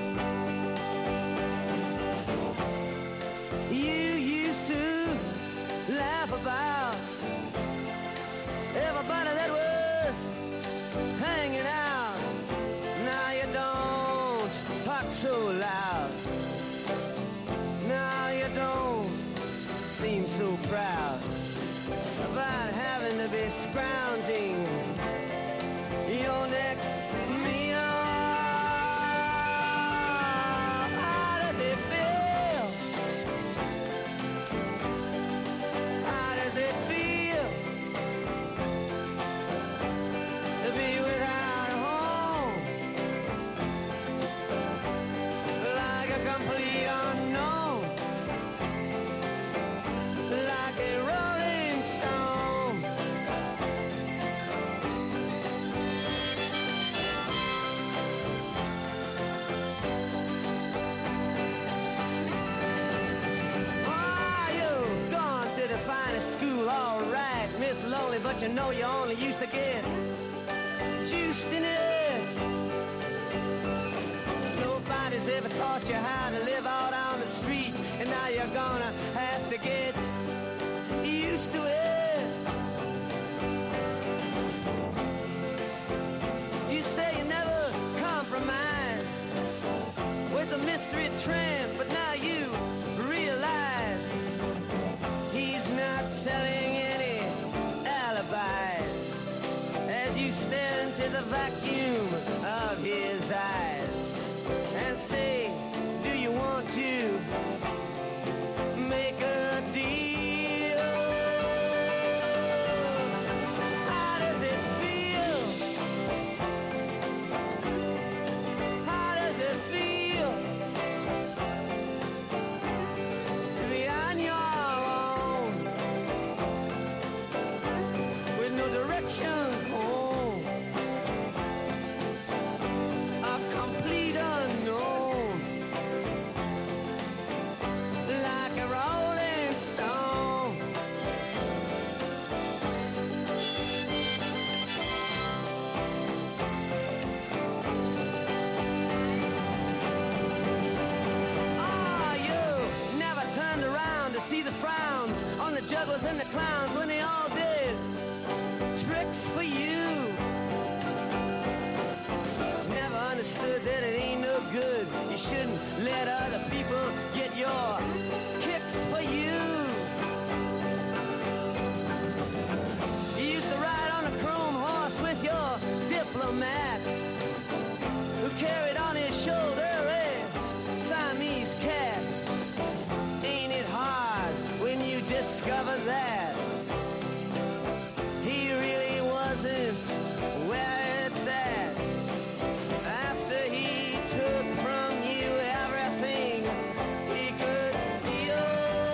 You used to laugh about everybody that was hanging out. Now you don't talk so loud. Now you don't seem so proud about having to be scrounging your next meal. How does it feel? How does it feel to be without a home? Like a complete unknown, like a rolling stone. Oh, you've gone to the finest school, all right, Miss Lonely, but you know you only used to get juiced in it. Nobody's ever taught you how to live out on the street, and now you're gonna have to get used to it. You say you never compromise with a mystery tramp, but now you realize he's not selling any alibis as you stare into the vacuum of his eyes and say, do you want to make a deal? heroes and the clowns when they all did tricks for you. Never understood that it ain't no good. You shouldn't let other people get your kicks for you. You used to ride on a chrome horse with your diplomat, who carried on his shoulder a Siamese cat. Ain't it hard when you discover that he really wasn't where it's at? After he took from you everything he could steal.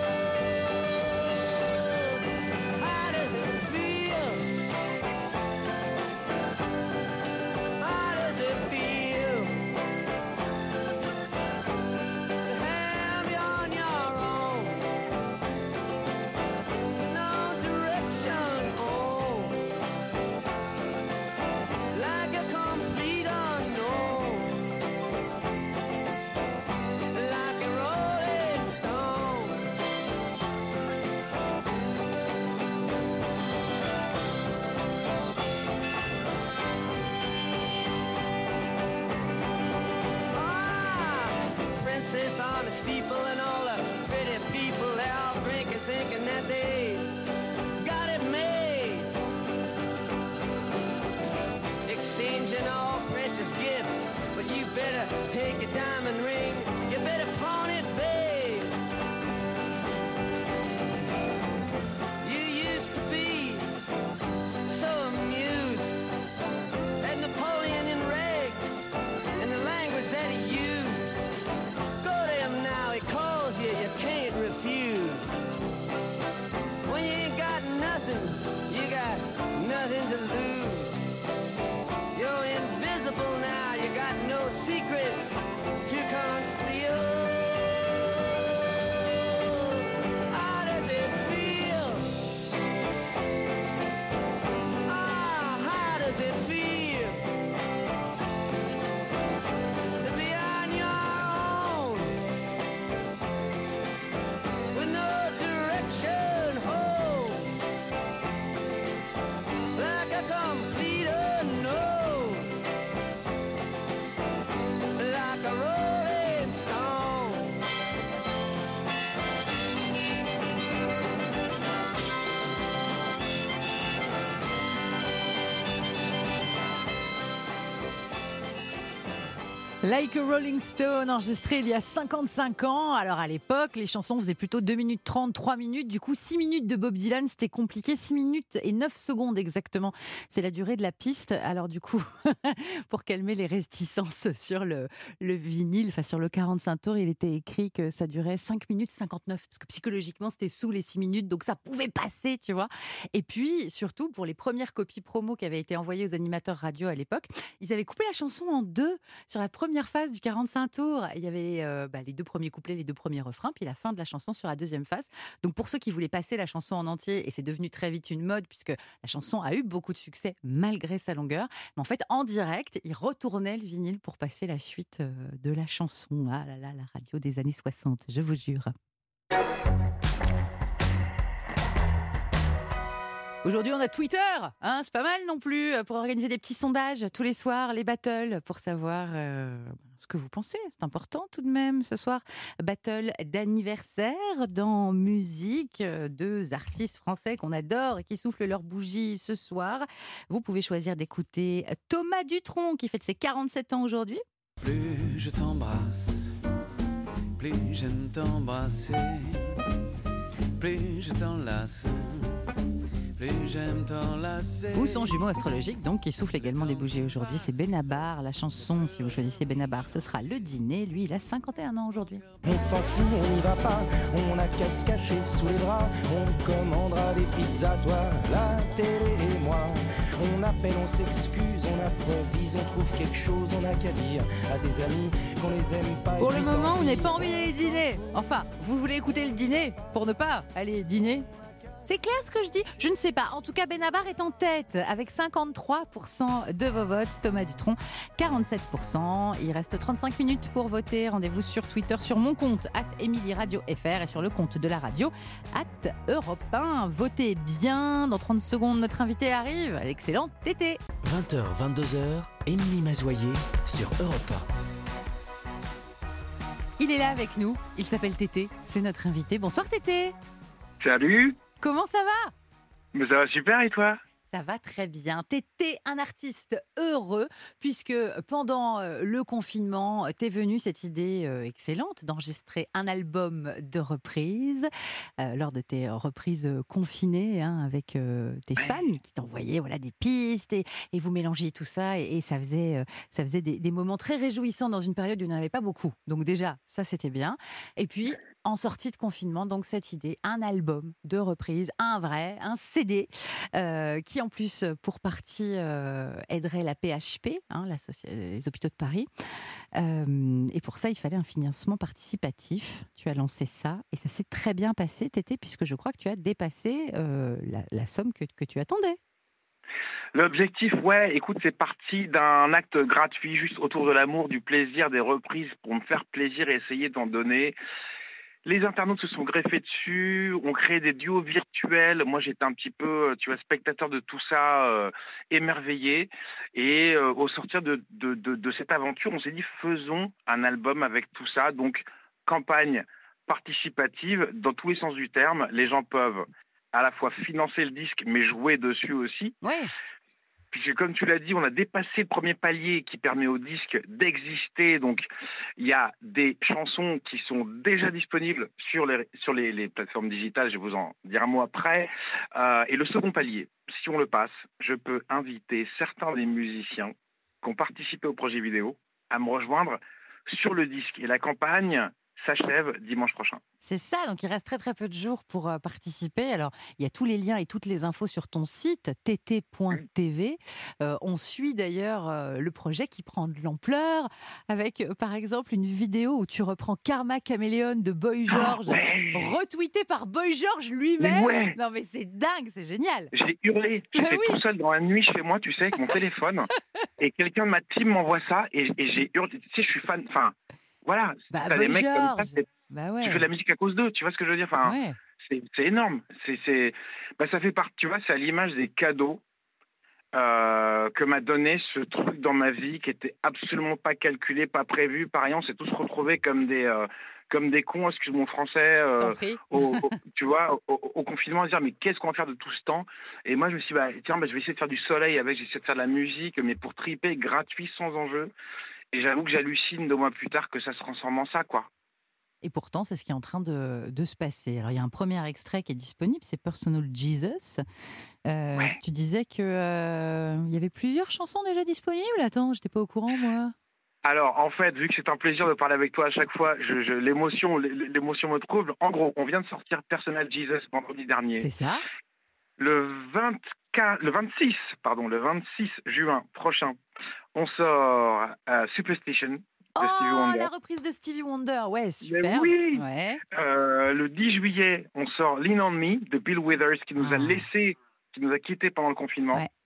How does it feel? How does it feel to have you on your own? No direction home, like a complete unknown, like a rolling stone. Princess on the steeple and all the pretty people, they all drinking, thinking that they got it made, exchanging all precious gifts. But you better take your diamond ring, you better pawn it, babe. You used to be so amused at Napoleon in rags and the language that he used. Go to him now, he calls you, you can't refuse. When you ain't got nothing, you got nothing to lose. You're invisible now, you got no secrets to conceal. How does it feel? How does it feel to be on your own with no direction home, like a complete unknown, like a rolling stone. Like a Rolling Stone, enregistré il y a 55 ans. Alors à l'époque, les chansons faisaient plutôt 2 minutes 30, 3 minutes. Du coup, 6 minutes de Bob Dylan, c'était compliqué. 6 minutes et 9 secondes exactement. C'est la durée de la piste. Alors du coup, pour calmer les réticences sur le vinyle, enfin sur le 45 tours, il était écrit que ça durait 5 minutes 59. Parce que psychologiquement, c'était sous les 6 minutes. Donc ça pouvait passer, tu vois. Et puis, surtout, pour les premières copies promo qui avaient été envoyées aux animateurs radio à l'époque, ils avaient coupé la chanson en deux. Sur la première phase du 45 tours, il y avait les 2 premiers couplets, les 2 premiers refrains, puis la fin de la chanson sur la deuxième phase. Donc pour ceux qui voulaient passer la chanson en entier, et c'est devenu très vite une mode puisque la chanson a eu beaucoup de succès malgré sa longueur, mais en fait en direct, ils retournaient le vinyle pour passer la suite de la chanson. Ah là là, la radio des années 60, je vous jure. Aujourd'hui, on a Twitter, hein, c'est pas mal non plus, pour organiser des petits sondages tous les soirs, les battles, pour savoir ce que vous pensez. C'est important tout de même ce soir. Battle d'anniversaire dans musique, 2 artistes français qu'on adore et qui soufflent leur bougie ce soir. Vous pouvez choisir d'écouter Thomas Dutronc qui fête ses 47 ans aujourd'hui. Plus je t'embrasse, plus j'aime t'embrasser, plus je t'enlace. Ou son jumeau astrologique, donc, qui souffle également des bougies aujourd'hui, c'est Benabar. La chanson, si vous choisissez Benabar, ce sera Le Dîner. Lui, il a 51 ans aujourd'hui. On s'en fout, on n'y va pas, on n'a qu'à se cacher sous les draps. On commandera des pizzas, toi, la télé et moi. On appelle, on s'excuse, on improvise, on trouve quelque chose, on n'a qu'à dire à tes amis qu'on les aime pas. Pour le moment, on n'est pas envie d'aller dîner. Enfin, vous voulez écouter le dîner pour ne pas aller dîner? C'est clair ce que je dis? Je ne sais pas. En tout cas, Benabar est en tête avec 53% de vos votes. Thomas Dutronc, 47%. Il reste 35 minutes pour voter. Rendez-vous sur Twitter, sur mon compte, @EmilieRadioFR et sur le compte de la radio, @Europe1. Votez bien. Dans 30 secondes, notre invité arrive, l'excellent Tété. 20h, 22h, Émilie Mazoyer sur Europe 1. Il est là avec nous. Il s'appelle Tété. C'est notre invité. Bonsoir Tété. Salut. Comment ça va? Mais ça va super et toi? Ça va très bien. T'étais un artiste heureux puisque pendant le confinement, t'es venue cette idée excellente d'enregistrer un album de reprises lors de tes reprises confinées avec tes fans qui t'envoyaient des pistes et vous mélangiez tout ça et ça faisait des moments très réjouissants dans une période où il n'y en avait pas beaucoup. Donc déjà, ça c'était bien. Et puis, en sortie de confinement, donc cette idée, un album de reprises, un CD, qui en plus, pour partie, aiderait la PHP, les hôpitaux de Paris. Et pour ça, il fallait un financement participatif. Tu as lancé ça et ça s'est très bien passé, Tété, puisque je crois que tu as dépassé la somme que tu attendais. L'objectif, écoute, c'est parti d'un acte gratuit, juste autour de l'amour, du plaisir, des reprises, pour me faire plaisir et essayer d'en donner. Les internautes se sont greffés dessus, ont créé des duos virtuels. Moi, j'étais un petit peu, spectateur de tout ça, émerveillé. Et au sortir de cette aventure, on s'est dit, faisons un album avec tout ça. Donc, campagne participative, dans tous les sens du terme. Les gens peuvent à la fois financer le disque, mais jouer dessus aussi. Ouais. Puisque comme tu l'as dit, on a dépassé le premier palier qui permet au disque d'exister. Donc, il y a des chansons qui sont déjà disponibles sur les plateformes digitales. Je vais vous en dire un mot après. Et le second palier, si on le passe, je peux inviter certains des musiciens qui ont participé au projet vidéo à me rejoindre sur le disque. Et la campagne s'achève dimanche prochain. C'est ça, donc il reste très très peu de jours pour participer. Alors, il y a tous les liens et toutes les infos sur ton site, tt.tv. On suit d'ailleurs le projet qui prend de l'ampleur, avec par exemple une vidéo où tu reprends Karma Caméléon de Boy George, retweeté par Boy George lui-même. Ouais. Non mais c'est dingue, c'est génial. J'ai hurlé, j'étais tout seul dans la nuit chez moi, tu sais, avec mon téléphone, et quelqu'un de ma team m'envoie ça, et j'ai hurlé. Tu sais, je suis fan, voilà, t'as des mecs comme ça, tu fais de la musique à cause d'eux, tu vois ce que je veux dire, c'est énorme, ça fait partie, tu vois, c'est à l'image des cadeaux que m'a donné ce truc dans ma vie qui était absolument pas calculé, pas prévu, pareil, on s'est tous retrouvés comme des cons, excuse mon français, tu vois, au confinement, à se dire mais qu'est-ce qu'on va faire de tout ce temps? Et moi je me suis dit, je vais essayer de faire du soleil avec, j'ai essayé de faire de la musique, mais pour triper, gratuit, sans enjeu. Et j'avoue que j'hallucine 2 mois plus tard que ça se transforme en ça, quoi. Et pourtant, c'est ce qui est en train de se passer. Alors, il y a un premier extrait qui est disponible, c'est Personal Jesus. Tu disais qu'il y avait plusieurs chansons déjà disponibles. Attends, j'étais pas au courant, moi. Alors, en fait, vu que c'est un plaisir de parler avec toi à chaque fois, l'émotion me trouble. En gros, on vient de sortir Personal Jesus vendredi dernier. C'est ça. Le 26 juin prochain, on sort Superstition de Stevie Wonder. La reprise de Stevie Wonder, ouais, super. Mais oui. Ouais. Le 10 juillet, on sort Lean on Me de Bill Withers, qui nous a laissé, qui nous a quittés pendant le confinement. Ouais.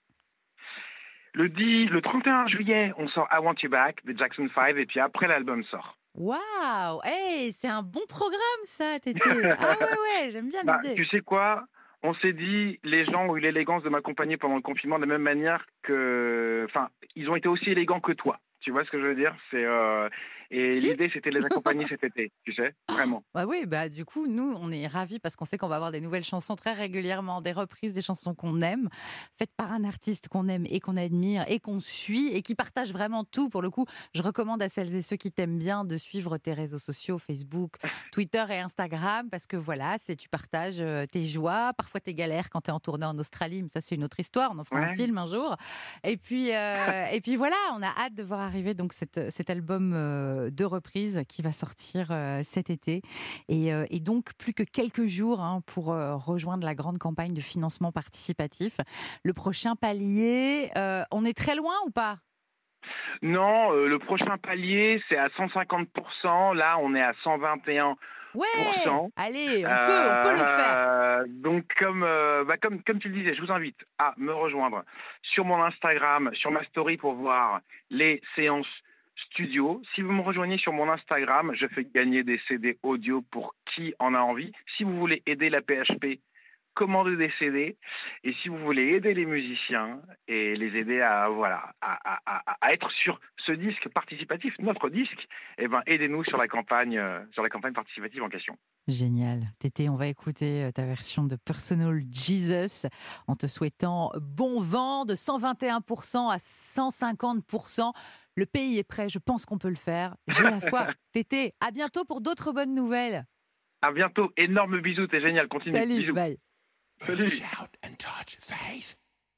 Le 31 juillet, on sort I Want You Back de Jackson 5, et puis après l'album sort. Waouh, c'est un bon programme ça, Tété. Ah ouais, j'aime bien l'idée. Tu sais quoi? On s'est dit, les gens ont eu l'élégance de m'accompagner pendant le confinement de la même manière que... ils ont été aussi élégants que toi. Tu vois ce que je veux dire? L'idée, c'était de les accompagner cet été, tu sais, vraiment. Oui, du coup, nous, on est ravis parce qu'on sait qu'on va avoir des nouvelles chansons très régulièrement, des reprises, des chansons qu'on aime, faites par un artiste qu'on aime et qu'on admire et qu'on suit et qui partage vraiment tout. Pour le coup, je recommande à celles et ceux qui t'aiment bien de suivre tes réseaux sociaux, Facebook, Twitter et Instagram, parce que voilà, tu partages tes joies, parfois tes galères quand tu es en tournée en Australie, mais ça, c'est une autre histoire, on en fera un film un jour. Et puis voilà, on a hâte de voir arriver donc cet album de reprise qui va sortir cet été et donc plus que quelques jours pour rejoindre la grande campagne de financement participatif. Le prochain palier, on est très loin ou pas? Non, le prochain palier, c'est à 150%. Là, on est à 121%. Ouais, allez, on peut le faire. Donc, comme tu le disais, je vous invite à me rejoindre sur mon Instagram, sur ma story pour voir les séances studio. Si vous me rejoignez sur mon Instagram, je fais gagner des CD audio pour qui en a envie. Si vous voulez aider la PHP, commandez des CD. Et si vous voulez aider les musiciens et les aider à être sur ce disque participatif, notre disque, aidez-nous sur la campagne participative en question. Génial. Tété, on va écouter ta version de Personal Jesus en te souhaitant bon vent de 121% à 150%. Le pays est prêt, je pense qu'on peut le faire. J'ai la foi. Tété, à bientôt pour d'autres bonnes nouvelles. À bientôt. Énorme bisous, t'es génial. Continue. Salut, bisous. Bye. Salut. Reach out and touch faith.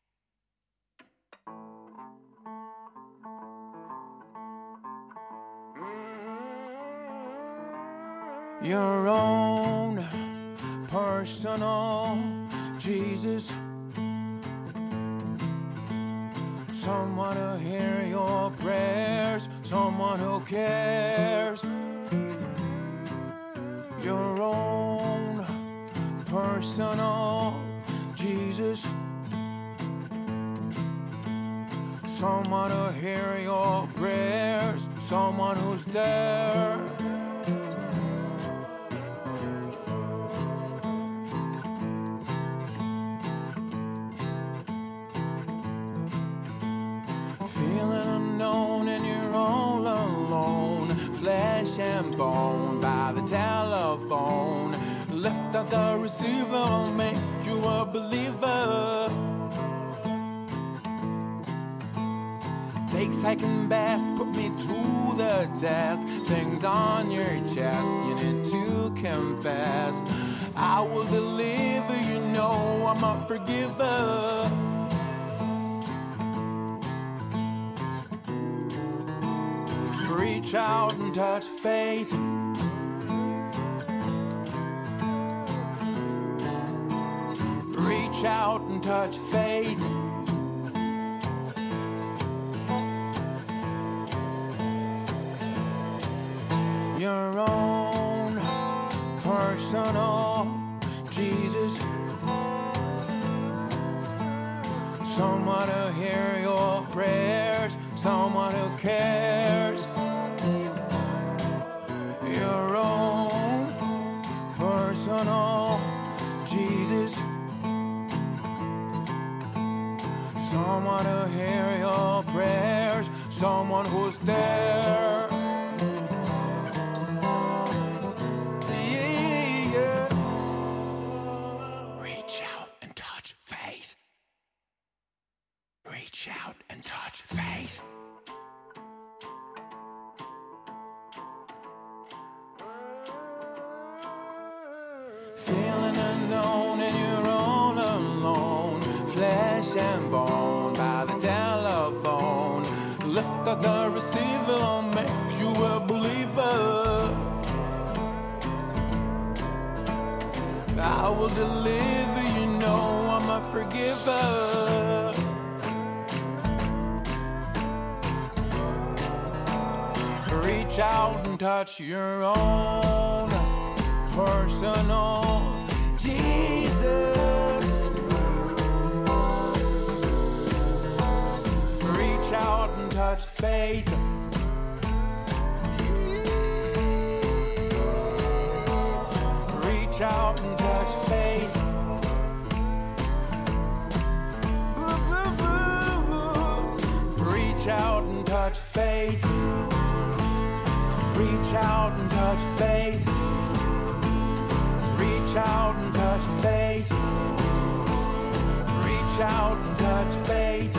Your own personal Jesus. Someone to hear your prayers, someone who cares. Your own personal Jesus. Someone to hear your prayers, someone who's there. Feeling unknown and you're all alone, flesh and bone by the telephone. Lift up the receiver, I'll make you a believer. Take second best, put me to the test. Things on your chest, you need to confess. I will deliver, you know I'm a forgiver. Reach out and touch faith. Reach out and touch faith. Your own personal Jesus. Someone to hear your prayers, someone who cares. Your own personal Jesus. Someone to hear your prayers, someone who's there. Yeah. Reach out and touch faith. Reach out and touch faith. Feeling unknown and you're all alone, flesh and bone by the telephone. Lift up the receiver, I'll make you a believer. I will deliver, you know I'm a forgiver. Reach out and touch your own personal Jesus. Reach out and touch faith. Reach out and touch faith. Reach out and touch faith. Reach out and touch faith. Reach out and touch faith. Reach out and touch faith.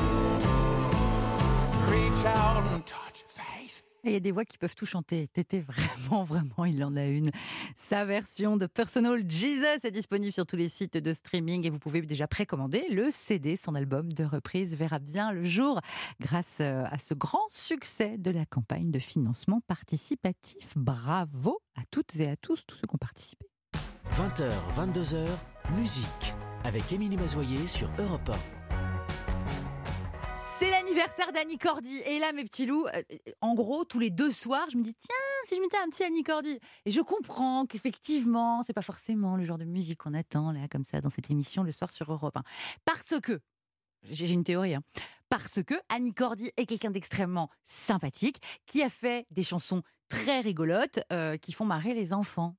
Reach out and touch faith. Et il y a des voix qui peuvent tout chanter. Tété, vraiment, il en a une. Sa version de Personal Jesus est disponible sur tous les sites de streaming et vous pouvez déjà précommander le CD. Son album de reprise verra bien le jour grâce à ce grand succès de la campagne de financement participatif. Bravo à toutes et à tous ceux qui ont participé. 20h, 22h, musique avec Émilie Mazoyer sur Europe 1. C'est l'anniversaire d'Annie Cordy. Et là, mes petits loups, en gros, tous les 2 soirs, je me dis, tiens, si je mettais un petit Annie Cordy. Et je comprends qu'effectivement, c'est pas forcément le genre de musique qu'on attend, là, comme ça, dans cette émission, le soir sur Europe 1. Parce que, j'ai une théorie, hein, parce que Annie Cordy est quelqu'un d'extrêmement sympathique, qui a fait des chansons très rigolotes, qui font marrer les enfants.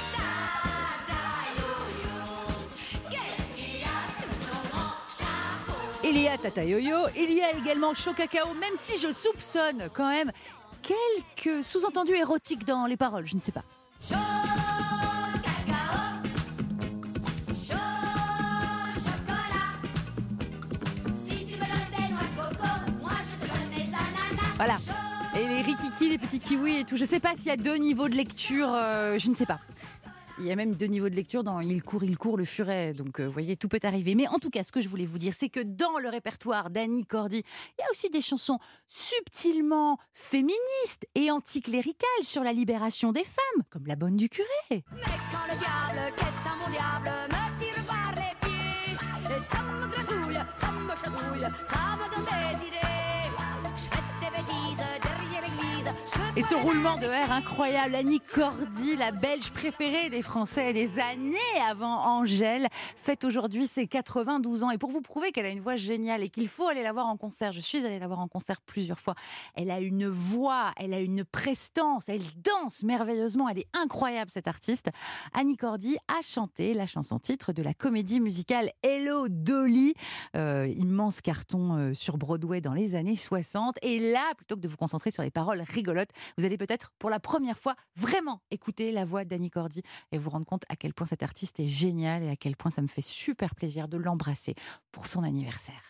Il y a Tata Yo-Yo, il y a également Chaud Cacao, même si je soupçonne quand même quelques sous-entendus érotiques dans les paroles, je ne sais pas. Chaud cacao, chaud chocolat. Si tu me donnes des noix de coco, moi je te donne mes ananas. Voilà. Et les rikiki, les petits kiwis et tout. Je ne sais pas s'il y a 2 niveaux de lecture, je ne sais pas. Il y a même 2 niveaux de lecture dans Il court, le furet. Donc, vous voyez, tout peut arriver. Mais en tout cas, ce que je voulais vous dire, c'est que dans le répertoire d'Annie Cordy, il y a aussi des chansons subtilement féministes et anticléricales sur la libération des femmes, comme La Bonne du Curé. Mais quand le diable, qu'est un mon diable, me tire par les pieds, et ça me gratouille, ça me chatouille, ça me donne des idées. Je fais des bêtises derrière l'église. Et ce roulement de R incroyable, Annie Cordy, la Belge préférée des Français des années avant Angèle, fête aujourd'hui ses 92 ans. Et pour vous prouver qu'elle a une voix géniale et qu'il faut aller la voir en concert, je suis allée la voir en concert plusieurs fois. Elle a une voix, elle a une prestance, elle danse merveilleusement, elle est incroyable cette artiste. Annie Cordy a chanté la chanson titre de la comédie musicale Hello Dolly, immense carton sur Broadway dans les années 60. Et là, plutôt que de vous concentrer sur les paroles rigolotes, vous allez peut-être pour la première fois vraiment écouter la voix d'Annie Cordy et vous rendre compte à quel point cet artiste est génial et à quel point ça me fait super plaisir de l'embrasser pour son anniversaire.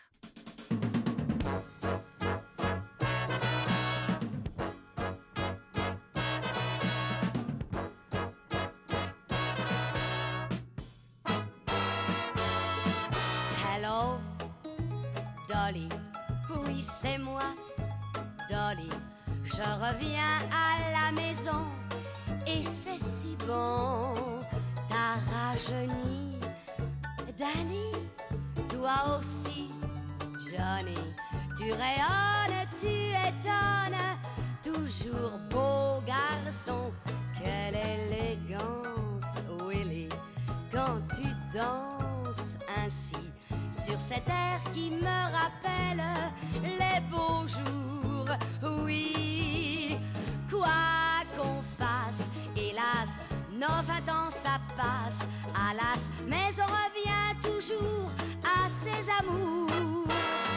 Hello, Dolly, oui c'est moi, Dolly. Je reviens à la maison et c'est si bon. T'as rajeuni, Danny, toi aussi, Johnny. Tu rayonnes, tu étonnes, toujours beau garçon. Quelle élégance, Willy, quand tu danses ainsi sur cet air qui me rappelle les beaux jours. Oui, quoi qu'on fasse, hélas, nos 20 ans ça passe, alas, mais on revient toujours à ses amours.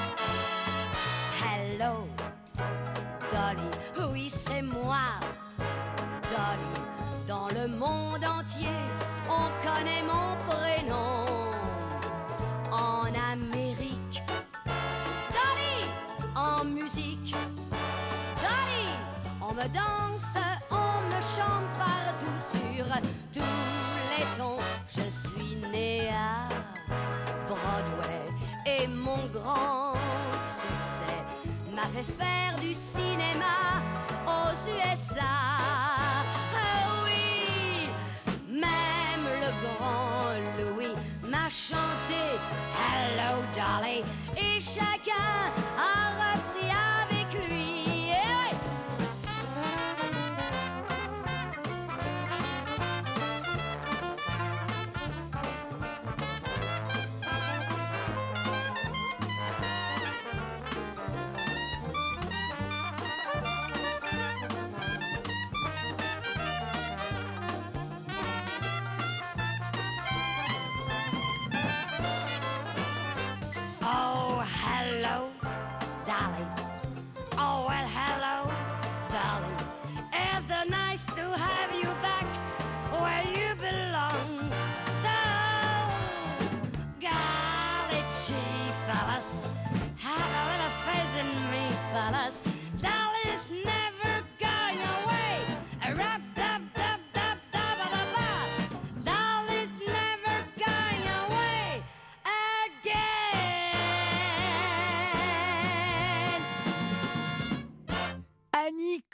Hello, Dolly, oui c'est moi, Dolly. Dans le monde entier, on connaît mon prénom. En Amérique, Dolly, en musique, Dolly, on me danse, on me chante partout sur tous les tons. Je suis née à Broadway et mon grand succès m'a fait faire du cinéma aux USA. Oui, même le grand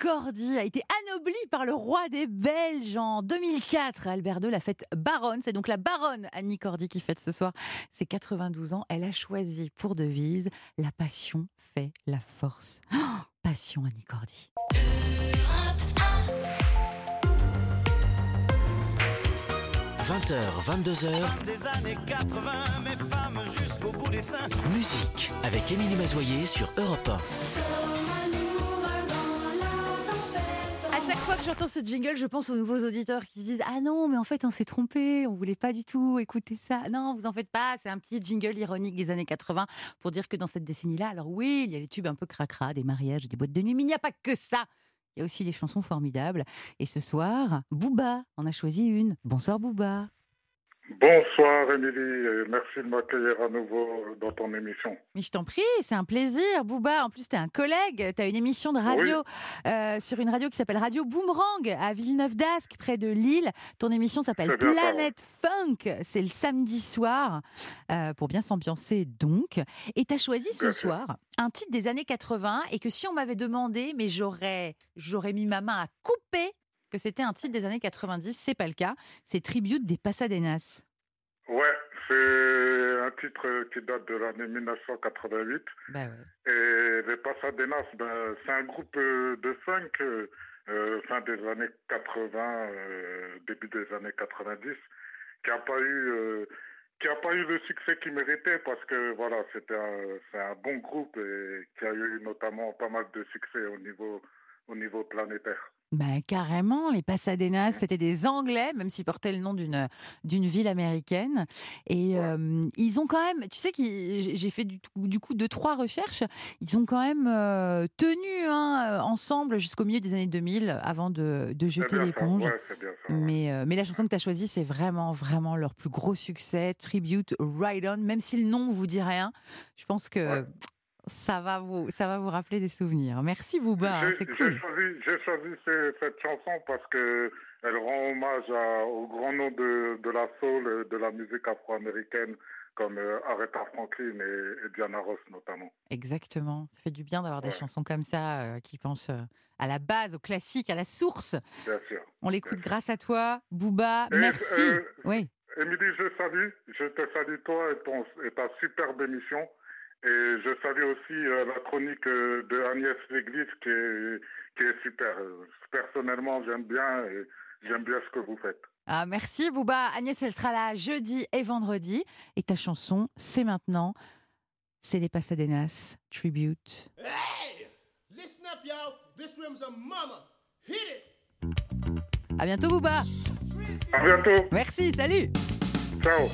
Cordy a été anoblie par le roi des Belges en 2004. Albert II l'a faite baronne. C'est donc la baronne Annie Cordy qui fête ce soir ses 92 ans. Elle a choisi pour devise « La passion fait la force ». Oh, passion Annie Cordy. 20h, 22h. Des années 80, mes femmes jusqu'au bout des seins. Musique avec Émilie Mazoyer sur Europe 1. À chaque fois que j'entends ce jingle, je pense aux nouveaux auditeurs qui se disent « Ah non, mais en fait, on s'est trompé, on voulait pas du tout écouter ça. » Non, vous en faites pas, c'est un petit jingle ironique des années 80 pour dire que dans cette décennie-là, alors oui, il y a les tubes un peu cracra, des mariages, des boîtes de nuit, mais il n'y a pas que ça. Il y a aussi des chansons formidables. Et ce soir, Booba en a choisi une. Bonsoir Booba. Bonsoir Émilie, merci de m'accueillir à nouveau dans ton émission. Mais je t'en prie, c'est un plaisir Booba. En plus, tu es un collègue, tu as une émission de radio sur une radio qui s'appelle Radio Boomerang à Villeneuve-d'Ascq, près de Lille. Ton émission s'appelle Planète Funk, c'est le samedi soir, pour bien s'ambiancer donc. Et tu as choisi ce soir un titre des années 80 et que si on m'avait demandé, mais j'aurais mis ma main à couper que c'était un titre des années 90, c'est pas le cas. C'est Tribute des Pasadenas. Ouais, c'est un titre qui date de l'année 1988. Bah ouais. Et les Pasadenas, c'est un groupe de funk fin des années 80, début des années 90, qui a pas eu le succès qu'il méritait parce que voilà, c'est un bon groupe et qui a eu notamment pas mal de succès au niveau planétaire. Ben, carrément, les Pasadenas, c'était des Anglais, même s'ils portaient le nom d'une ville américaine. Et ils ont quand même, tu sais, j'ai fait du coup 2-3 recherches, ils ont quand même tenu ensemble jusqu'au milieu des années 2000 avant de jeter l'éponge. Ouais, c'est bien ça, mais la chanson que tu as choisie, c'est vraiment, vraiment leur plus gros succès, Tribute Ride On, même si le nom vous dit rien. Je pense que... Ça va vous rappeler des souvenirs. Merci Booba, c'est cool. J'ai choisi cette chanson parce que elle rend hommage au grand nom de la soul, de la musique afro-américaine, comme Aretha Franklin et Diana Ross notamment. Exactement. Ça fait du bien d'avoir des chansons comme ça qui pensent à la base, au classique, à la source. Bien sûr. On l'écoute grâce à toi, Booba. Merci. Oui. Émilie, je te salue toi et ta superbe émission. Et je salue aussi la chronique de Agnès Léglise qui est super. Personnellement, j'aime bien ce que vous faites. Ah, merci Booba. Agnès, elle sera là jeudi et vendredi. Et ta chanson, c'est maintenant. C'est les Pasadenas Tribute. Hey! Listen up, y'all. This room's a mama. Hit it! À bientôt Booba. À bientôt. Merci, salut. Ciao.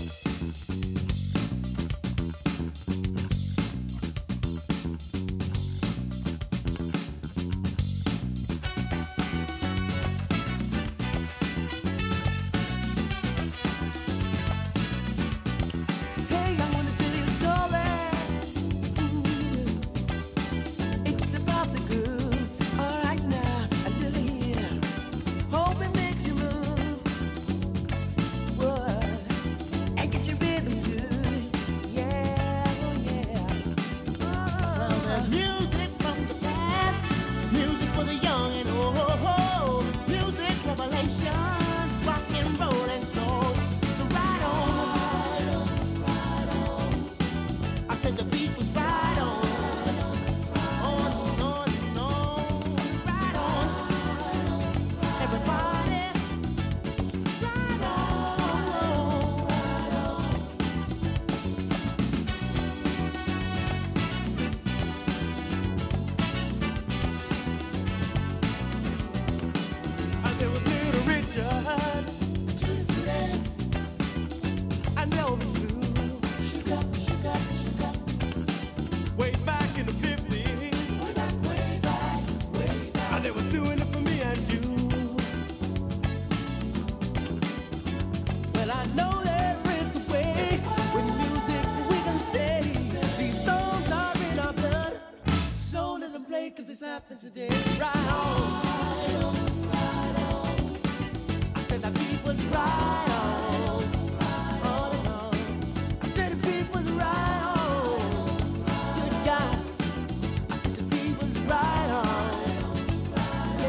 Today, right on, right on. I said that beat was right on, and on. I said the beat was right on, good God. I said the beat was right on,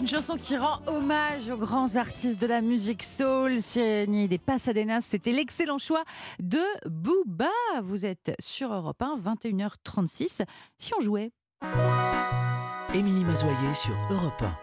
une chanson qui rend hommage aux grands artistes de la musique soul, signée des Pasadenas. C'était l'excellent choix de Booba. Vous êtes sur Europe 1, 21h36. Si on jouait Émilie Mazoyer sur Europe 1.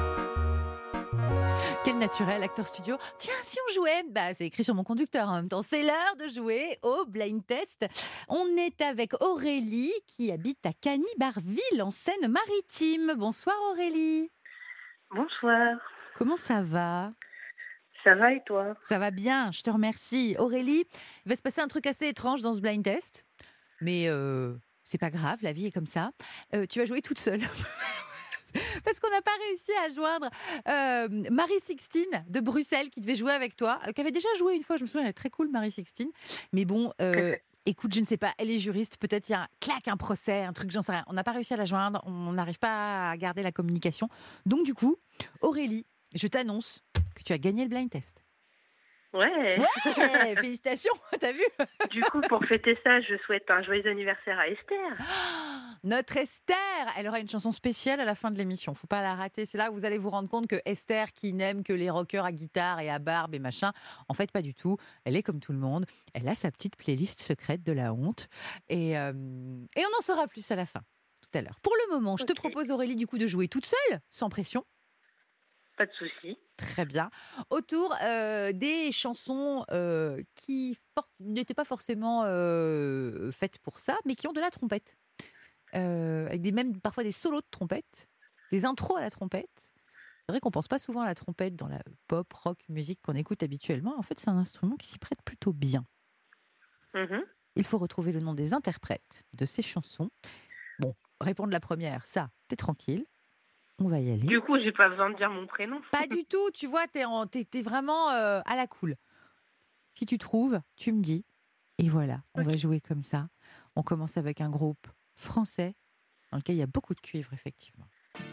Quel naturel, acteur studio. Tiens, si on jouait, c'est écrit sur mon conducteur en même temps. C'est l'heure de jouer au blind test. On est avec Aurélie qui habite à Cagny-Barville en Seine-Maritime. Bonsoir Aurélie. Bonsoir. Comment ça va ? Ça va et toi ? Ça va bien, je te remercie. Aurélie, il va se passer un truc assez étrange dans ce blind test. Mais c'est pas grave, la vie est comme ça. Tu vas jouer toute seule. Parce qu'on n'a pas réussi à joindre Marie-Sixtine de Bruxelles qui devait jouer avec toi, qui avait déjà joué une fois, je me souviens, elle est très cool Marie-Sixtine. Mais bon, écoute, je ne sais pas, elle est juriste, peut-être il y a un procès, un truc, j'en sais rien. On n'a pas réussi à la joindre, on n'arrive pas à garder la communication. Donc du coup, Aurélie, je t'annonce que tu as gagné le blind test. Ouais, félicitations, t'as vu ? Du coup, pour fêter ça, je souhaite un joyeux anniversaire à Esther. Notre Esther, elle aura une chanson spéciale à la fin de l'émission. Faut pas la rater. C'est là où vous allez vous rendre compte que Esther, qui n'aime que les rockers à guitare et à barbe et machin, en fait pas du tout. Elle est comme tout le monde. Elle a sa petite playlist secrète de la honte. Et on en saura plus à la fin, tout à l'heure. Pour le moment, je te propose Aurélie du coup de jouer toute seule, sans pression. Pas de souci. Très bien. Autour des chansons qui n'étaient pas forcément faites pour ça, mais qui ont de la trompette. Avec même parfois des solos de trompette, des intros à la trompette. C'est vrai qu'on pense pas souvent à la trompette dans la pop, rock, musique qu'on écoute habituellement. En fait, c'est un instrument qui s'y prête plutôt bien. Il faut retrouver le nom des interprètes de ces chansons. Bon, répondre la première, ça, t'es tranquille. On va y aller. Du coup, j'ai pas besoin de dire mon prénom. Pas du tout, tu vois, t'es vraiment à la cool. Si tu trouves, tu me dis. Et voilà, on va jouer comme ça. On commence avec un groupe français dans lequel il y a beaucoup de cuivre, effectivement.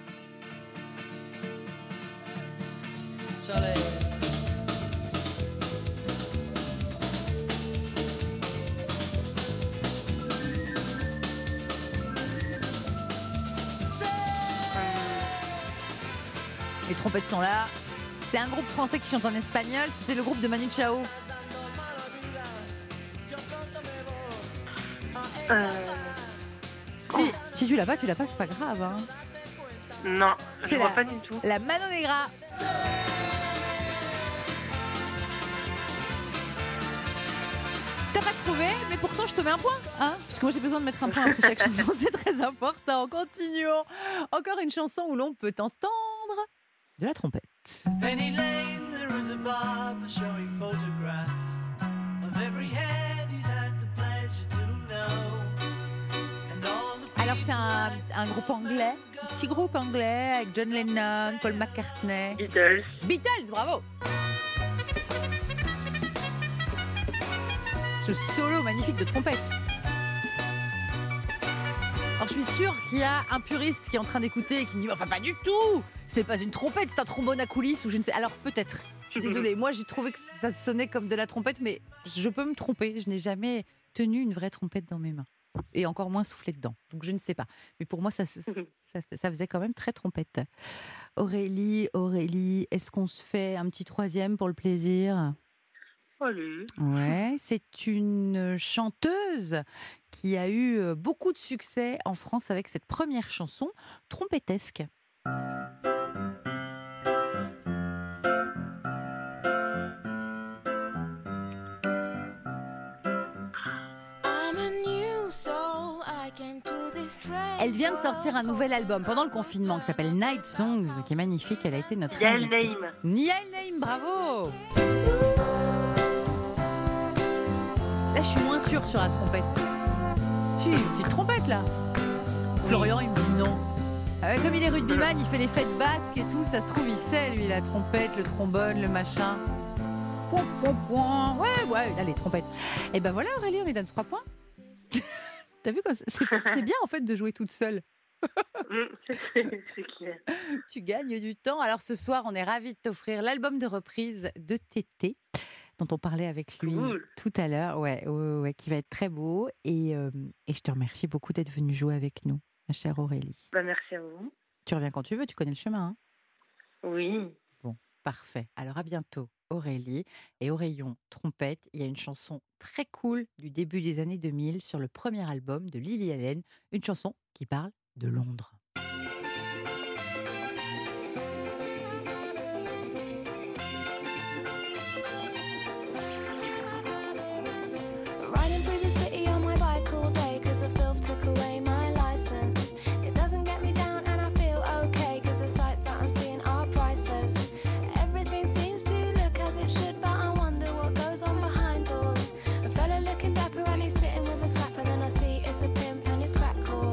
Les trompettes sont là. C'est un groupe français qui chante en espagnol. C'était le groupe de Manu Chao. Si tu l'as pas, c'est pas grave. Hein. Non, je vois pas du tout. La Mano Negra. T'as pas trouvé, mais pourtant je te mets un point. Hein, parce que moi j'ai besoin de mettre un point après chaque chanson, c'est très important. Continuons. Encore une chanson où l'on peut entendre de la trompette. Penny Lane, there is a barber showing photographs of every head he's had the pleasure to know. Alors c'est un groupe anglais, un petit groupe anglais avec John Lennon, Paul McCartney. Beatles, bravo. Ce solo magnifique de trompette. Alors je suis sûre qu'il y a un puriste qui est en train d'écouter et qui me dit enfin pas du tout, ce n'est pas une trompette, c'est un trombone à coulisses ou je ne sais. Alors peut-être, je suis désolée, moi j'ai trouvé que ça sonnait comme de la trompette, mais je peux me tromper, je n'ai jamais tenu une vraie trompette dans mes mains et encore moins soufflé dedans, donc je ne sais pas. Mais pour moi ça faisait quand même très trompette. Aurélie, est-ce qu'on se fait un petit troisième pour le plaisir ? Allez. Ouais, c'est une chanteuse qui a eu beaucoup de succès en France avec cette première chanson trompettesque. Elle vient de sortir un nouvel album pendant le confinement qui s'appelle Night Songs, qui est magnifique. Elle a été notre Yael Naïm. Yael Naïm, bravo. Là, je suis moins sûre sur la trompette. Tu te trompettes là. Florian, il me dit non. Comme il est rugbyman, il fait les fêtes basques et tout. Ça se trouve, il sait, lui, la trompette, le trombone, le machin. Point, point, point. Ouais, allez, trompette. Et ben voilà, Aurélie, on est dans 3 points. T'as vu, c'est bien en fait de jouer toute seule. C'est clair. Tu gagnes du temps. Alors ce soir, on est ravis de t'offrir l'album de reprise de Tété, dont on parlait avec lui tout à l'heure, ouais, qui va être très beau. Et je te remercie beaucoup d'être venue jouer avec nous, ma chère Aurélie. Merci à vous. Tu reviens quand tu veux, tu connais le chemin. Hein. Oui. Bon, parfait. Alors à bientôt, Aurélie. Et au rayon trompette, il y a une chanson très cool du début des années 2000 sur le premier album de Lily Allen, une chanson qui parle de Londres. Riding through the city on my bike all day, cause the filth took away my license. It doesn't get me down and I feel okay, cause the sights that I'm seeing are priceless. Everything seems to look as it should, but I wonder what goes on behind doors. A fella looking dapper and he's sitting with a slap, and then I see it's a pimp and his crack core.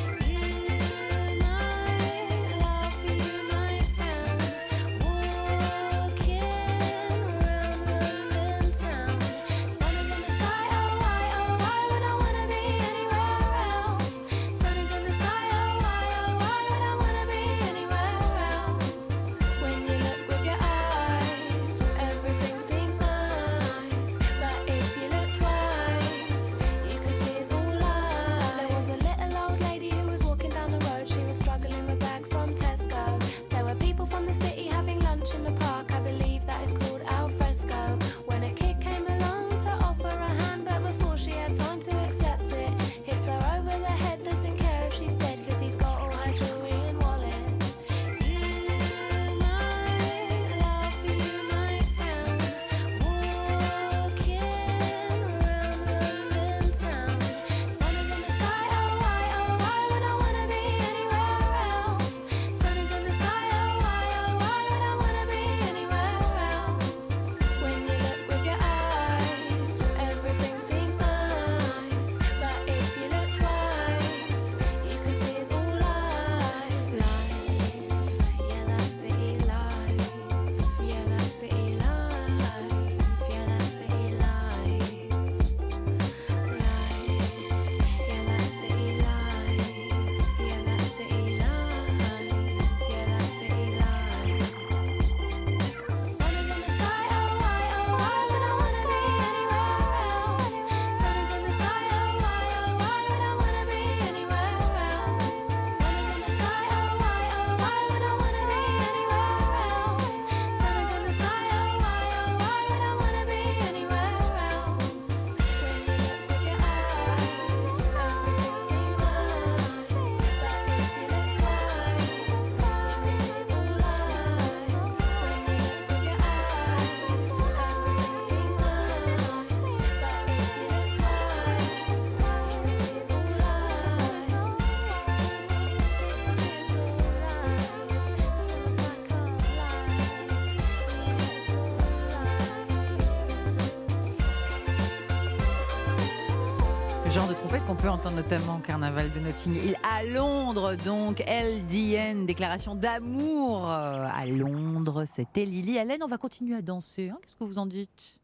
Genre de trompette qu'on peut entendre notamment au carnaval de Notting Hill à Londres, donc LDN, déclaration d'amour à Londres. C'était Lily Allen. On va continuer à danser, hein. Qu'est-ce que vous en dites?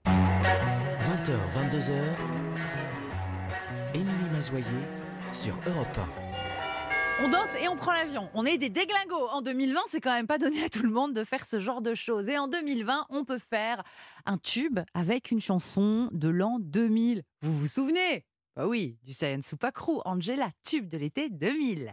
20h, 22h, Émilie Mazoyer sur Europe 1. On danse et on prend l'avion. On est des déglingos. En 2020, c'est quand même pas donné à tout le monde de faire ce genre de choses. Et en 2020, on peut faire un tube avec une chanson de l'an 2000. Vous vous souvenez? Bah oui, du Sayan Super Crew, Angela, tube de l'été 2000.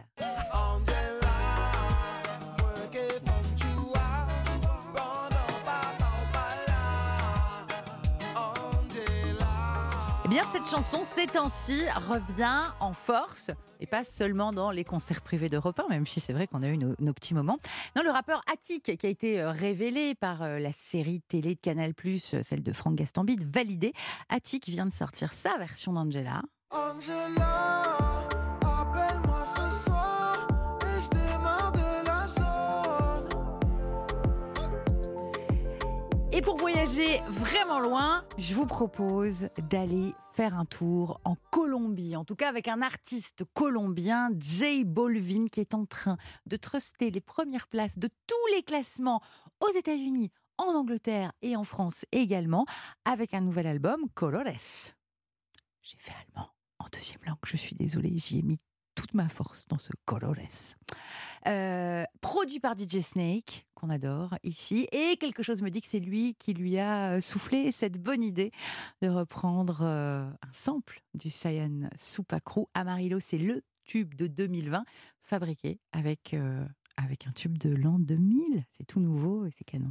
Eh bien, cette chanson, ces temps-ci, revient en force, et pas seulement dans les concerts privés d'Europe 1, même si c'est vrai qu'on a eu nos petits moments. Non, le rappeur Attic, qui a été révélé par la série télé de Canal+, celle de Franck Gastambide, validée. Attic vient de sortir sa version d'Angela. Angela, appelle-moi ce soir et je démarre de la zone. Et pour voyager vraiment loin, je vous propose d'aller faire un tour en Colombie, en tout cas avec un artiste colombien, J Balvin, qui est en train de truster les premières places de tous les classements aux États-Unis, en Angleterre et en France également, avec un nouvel album, Colores. J'ai fait allemand en deuxième langue, je suis désolée, j'y ai mis toute ma force dans ce Colores. Produit par DJ Snake, qu'on adore ici, et quelque chose me dit que c'est lui qui lui a soufflé cette bonne idée de reprendre un sample du Sayan Super Crew. Amarillo, c'est le tube de 2020, fabriqué avec avec un tube de l'an 2000. C'est tout nouveau et c'est canon.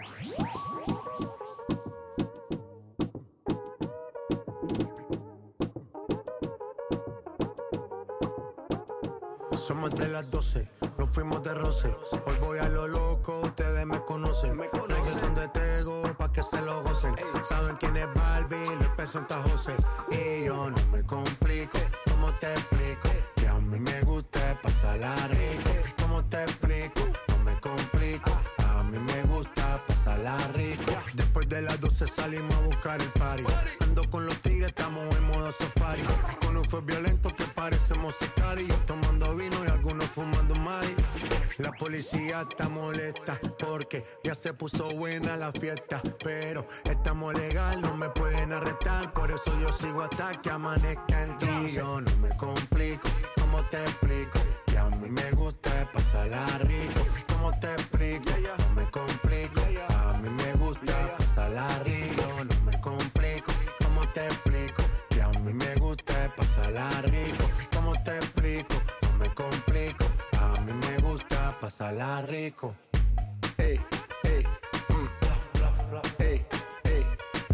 Somos de las 12, nos fuimos de roce. Hoy voy a lo loco, ustedes me conocen. Reggaeton de Tego, pa' que se lo gocen. Saben quién es Barbie, les presenta José. Y yo no me complico, ¿cómo te explico? Que a mí me gusta pasarla rico. ¿Cómo te explico? No me complico, a mí me gusta pasarla rico. Después de las 12 salimos a buscar el party. Ando con los tigres, estamos en modo safari. Con un fue violento que parecemos sicarios. Tomando vino y algunos fumando mari. La policía está molesta porque ya se puso buena la fiesta. Pero estamos legal, no me pueden arrestar. Por eso yo sigo hasta que amanezca en ti. Yo no me complico, ¿cómo te explico? Que a mí me gusta pasarla rico. ¿Cómo te explico? No me complico, a mí me gusta pasarla rico. No me complico, ¿cómo te explico? Que a mí me gusta pasarla rico. ¿Cómo te explico? No me complico, a mí me gusta pasarla rico. Ey, ey, ey, ey,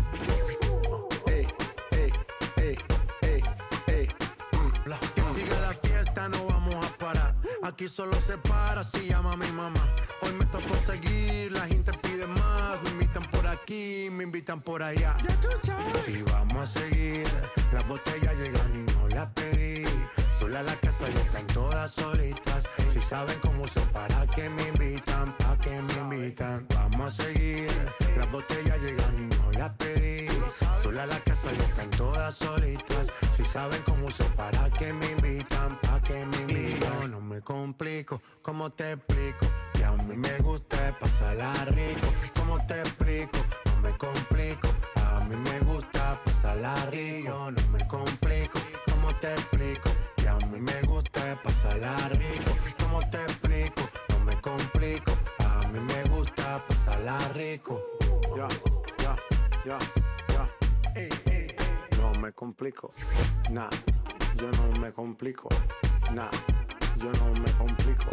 que siga la fiesta, no vamos a parar. Aquí solo se para si llama a mi mamá. Hoy me tocó seguir, la gente pide más. Me invitan por aquí, me invitan por allá. Y vamos a seguir, las botellas llegan y no las pedí. Sola la casa y están todas solitas. Si saben cómo se para que me invitan, pa' que me invitan. Vamos a seguir, las botellas llegan y no las pedí. Sola la casa y están todas solitas. Si saben cómo se para que me invitan, pa' que me invitan. Yo no me complico, ¿cómo te explico? Que a mí me gusta pasarla rico. ¿Cómo te explico? No me complico, a mí me gusta pasarla rico. Yo no me complico, ¿cómo te explico? Que a mí me gusta pasarla rico. ¿Cómo te explico? No me complico, a mí me gusta pasarla rico. Ya, ya, ya, ya. Ey, ey, ey. No me complico, nah, yo no me complico, nah, yo no me complico.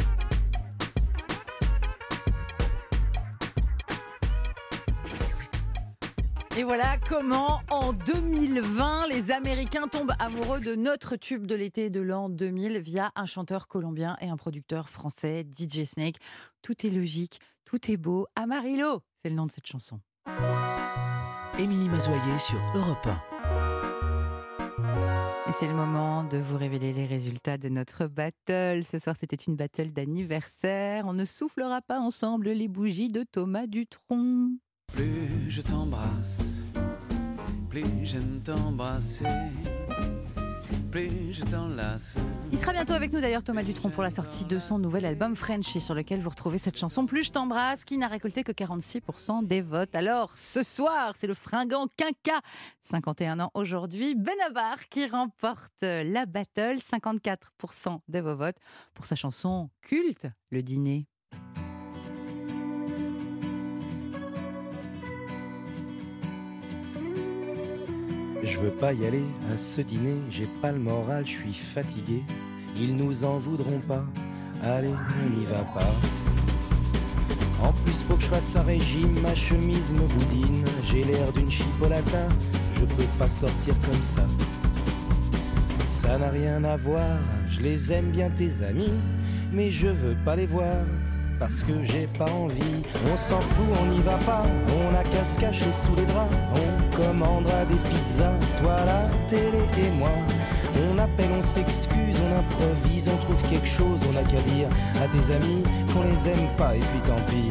Et voilà comment, en 2020, les Américains tombent amoureux de notre tube de l'été de l'an 2000 via un chanteur colombien et un producteur français, DJ Snake. Tout est logique, tout est beau. Amarillo, c'est le nom de cette chanson. Émilie Mazoyer sur Europe 1. Et c'est le moment de vous révéler les résultats de notre battle. Ce soir, c'était une battle d'anniversaire. On ne soufflera pas ensemble les bougies de Thomas Dutronc. Plus je t'embrasse, plus j'aime t'embrasser, plus je t'enlace. Il sera bientôt avec nous d'ailleurs, Thomas Dutronc, pour la sortie de son nouvel album Frenchy, sur lequel vous retrouvez cette chanson Plus je t'embrasse, qui n'a récolté que 46% des votes. Alors ce soir, c'est le fringant Quinca, 51 ans aujourd'hui, Benabar, qui remporte la battle, 54% de vos votes pour sa chanson culte, Le Dîner. Je veux pas y aller à ce dîner, j'ai pas le moral, je suis fatigué. Ils nous en voudront pas, allez, on n'y va pas. En plus, faut que je fasse un régime, ma chemise me boudine. J'ai l'air d'une chipolata, je peux pas sortir comme ça. Ça n'a rien à voir, je les aime bien tes amis, mais je veux pas les voir. Parce que j'ai pas envie, on s'en fout, on n'y va pas. On a qu'à se cacher sous les draps. On commandera des pizzas, toi la télé et moi. On appelle, on s'excuse, on improvise, on trouve quelque chose. On n'a qu'à dire à tes amis qu'on les aime pas et puis tant pis.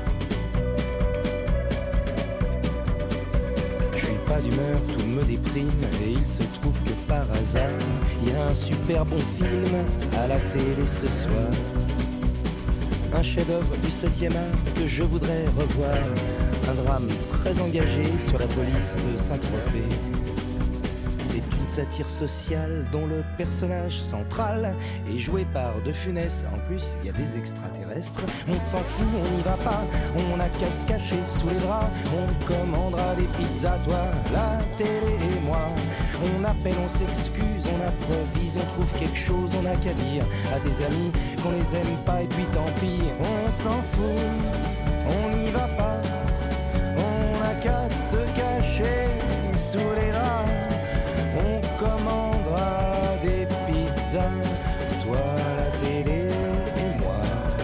Je suis pas d'humeur, tout me déprime. Et il se trouve que par hasard, il y a un super bon film à la télé ce soir. Un chef-d'œuvre du 7e art que je voudrais revoir. Un drame très engagé sur la police de Saint-Tropez. C'est tout une satire sociale dont le personnage central est joué par De Funès. En plus, il y a des extraterrestres. On s'en fout, on n'y va pas, on n'a qu'à se cacher sous les draps. On commandera des pizzas, toi, la télé et moi. On appelle, on s'excuse, on improvise, on trouve quelque chose, on n'a qu'à dire à tes amis qu'on les aime pas et puis tant pis. On s'en fout, on n'y va pas, on n'a qu'à se cacher sous les draps. On commandera des pizzas, toi, la télé et moi.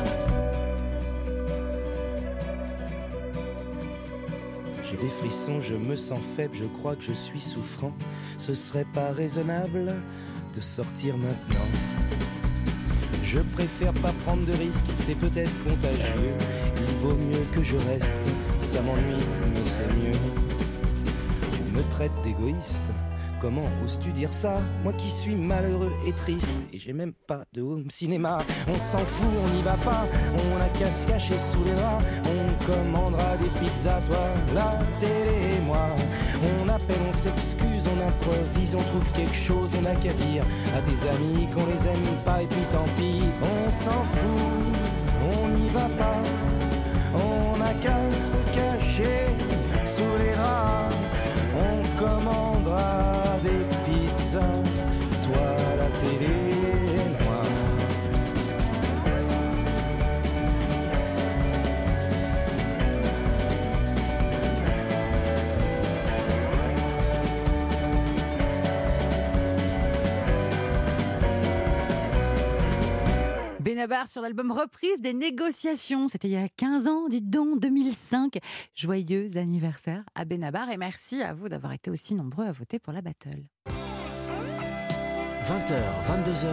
J'ai des frissons, je me sens faible, je crois que je suis souffrant. Ce serait pas raisonnable de sortir maintenant. Je préfère pas prendre de risques, c'est peut-être contagieux. Il vaut mieux que je reste, ça m'ennuie, mais c'est mieux. Tu me traites d'égoïste, comment oses-tu dire ça? Moi qui suis malheureux et triste, et j'ai même pas de home cinéma. On s'en fout, on n'y va pas, on n'a qu'à se cacher sous les draps. On commandera des pizzas, toi, la télé et moi. On appelle, on s'excuse, on improvise, on trouve quelque chose, on n'a qu'à dire à tes amis qu'on les aime pas et puis tant pis. On s'en fout, on n'y va pas, on n'a qu'à se cacher sous les draps. On commandera des pizzas, toi, la télé et moi. Benabar sur l'album Reprise des négociations. C'était il y a 15 ans, dites donc, 2005. Joyeux anniversaire à Benabar et merci à vous d'avoir été aussi nombreux à voter pour la battle. 20h, 22h.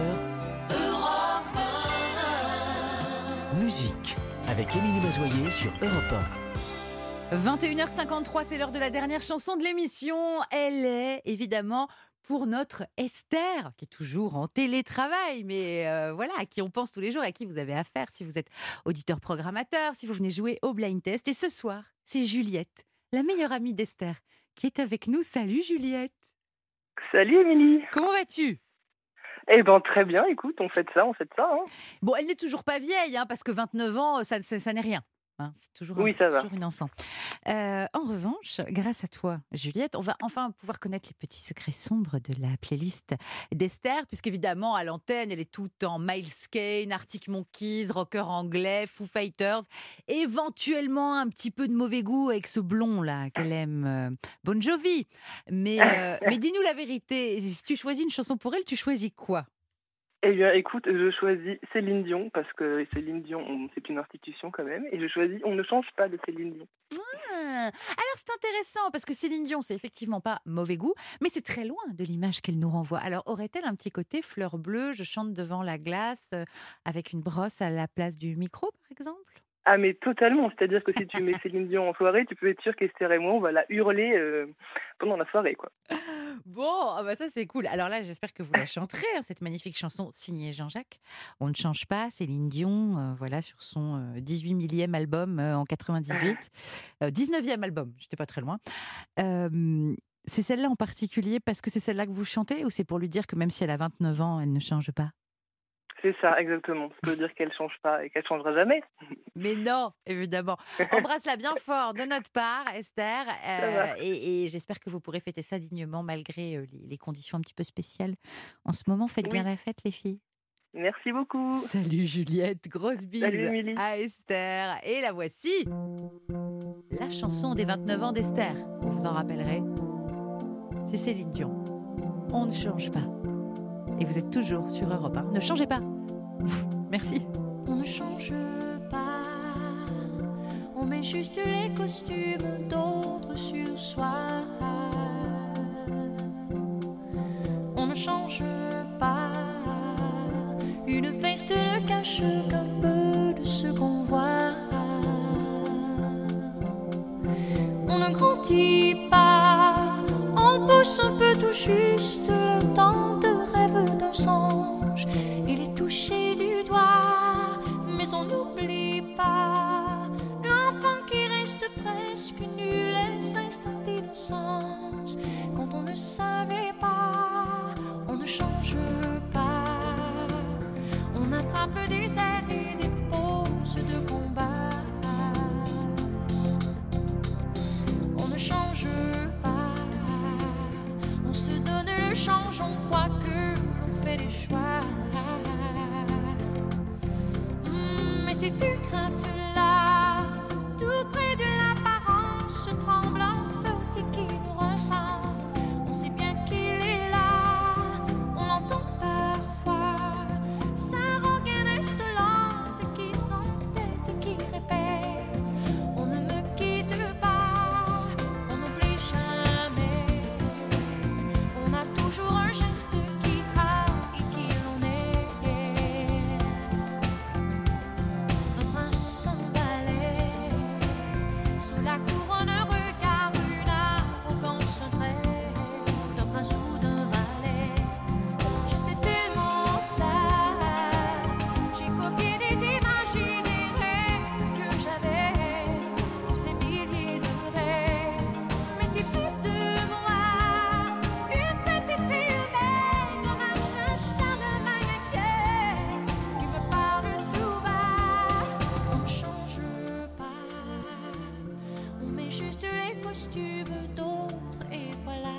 Musique avec Émilie Mazoyer sur Europe 1. 21h53, c'est l'heure de la dernière chanson de l'émission. Elle est évidemment pour notre Esther, qui est toujours en télétravail, mais voilà, à qui on pense tous les jours, à qui vous avez affaire si vous êtes auditeur-programmateur, si vous venez jouer au blind test. Et ce soir, c'est Juliette, la meilleure amie d'Esther, qui est avec nous. Salut Juliette. Salut Émilie. Comment vas-tu? Eh ben très bien, écoute, on fait ça. Hein. Bon, elle n'est toujours pas vieille, hein, parce que 29 ans, ça n'est rien. Hein, c'est toujours, toujours une enfant. En revanche, grâce à toi, Juliette, on va enfin pouvoir connaître les petits secrets sombres de la playlist d'Esther, puisqu'évidemment, à l'antenne, elle est toute en Miles Kane, Arctic Monkeys, rocker anglais, Foo Fighters, éventuellement un petit peu de mauvais goût avec ce blond-là qu'elle aime, Bon Jovi. Mais dis-nous la vérité, si tu choisis une chanson pour elle, tu choisis quoi? Eh bien, écoute, je choisis Céline Dion, parce que Céline Dion, c'est une institution quand même, et je choisis On ne change pas de Céline Dion. Alors, c'est intéressant, parce que Céline Dion, c'est effectivement pas mauvais goût, mais c'est très loin de l'image qu'elle nous renvoie. Alors, aurait-elle un petit côté fleur bleue, je chante devant la glace, avec une brosse à la place du micro, par exemple? Ah mais totalement, c'est-à-dire que si tu mets Céline Dion en soirée, tu peux être sûr qu'Esther et moi, on va la hurler pendant la soirée, quoi. Bon, bah ça c'est cool. Alors là, j'espère que vous la chanterez, hein, cette magnifique chanson signée Jean-Jacques. On ne change pas, Céline Dion, voilà, sur son 18 millième album en 98. 19e album, j'étais pas très loin. C'est celle-là en particulier parce que c'est celle-là que vous chantez ou c'est pour lui dire que même si elle a 29 ans, elle ne change pas? C'est ça, exactement. Ça veut dire qu'elle ne change pas et qu'elle ne changera jamais. Mais non, évidemment. Embrasse-la bien fort de notre part, Esther. Et j'espère que vous pourrez fêter ça dignement malgré les conditions un petit peu spéciales. En ce moment, faites bien la fête, les filles. Merci beaucoup. Salut Juliette, grosse bise. Salut Émilie. À Esther. Et la voici, la chanson des 29 ans d'Esther. Vous vous en rappellerez. C'est Céline Dion. On ne change pas. Et vous êtes toujours sur Europe 1. Ne changez pas. Merci. On ne change pas. On met juste les costumes d'autres sur soi. On ne change pas. Une veste ne cache qu'un peu de ce qu'on voit. On ne grandit pas. On pousse un peu tout juste le temps de rêve d'un songe. Il est touché du doigt, mais on n'oublie pas l'enfant qui reste presque nul et s'installe d'innocence quand on ne savait pas change pas. On attrape des airs et des poses de combat. On ne change pas. On se donne le change, on croit que l'on fait des choix. Mais ces craintes-là, tout près de l'apparence tremblante et qui nous ressemble. On sait bien qu'il est là, on l'entend parfois. Sa rengaine insolente qui s'entête et qui répète: on ne me quitte pas, on n'oublie jamais. On a toujours un geste qui trahit qui l'on est. Un prince sans balai, sous la couronne un regard, une arrogance, un trait d'un prince ou d'un valet. Je sais tellement ça, j'ai copié des images et des rêves que j'avais, tous ces milliers de rêves. Mais c'est plus de moi, une petite fille humaine, comme un chat de m'inquiète, qui me parle tout bas. On ne change pas, on met juste les costumes d'autres et voilà.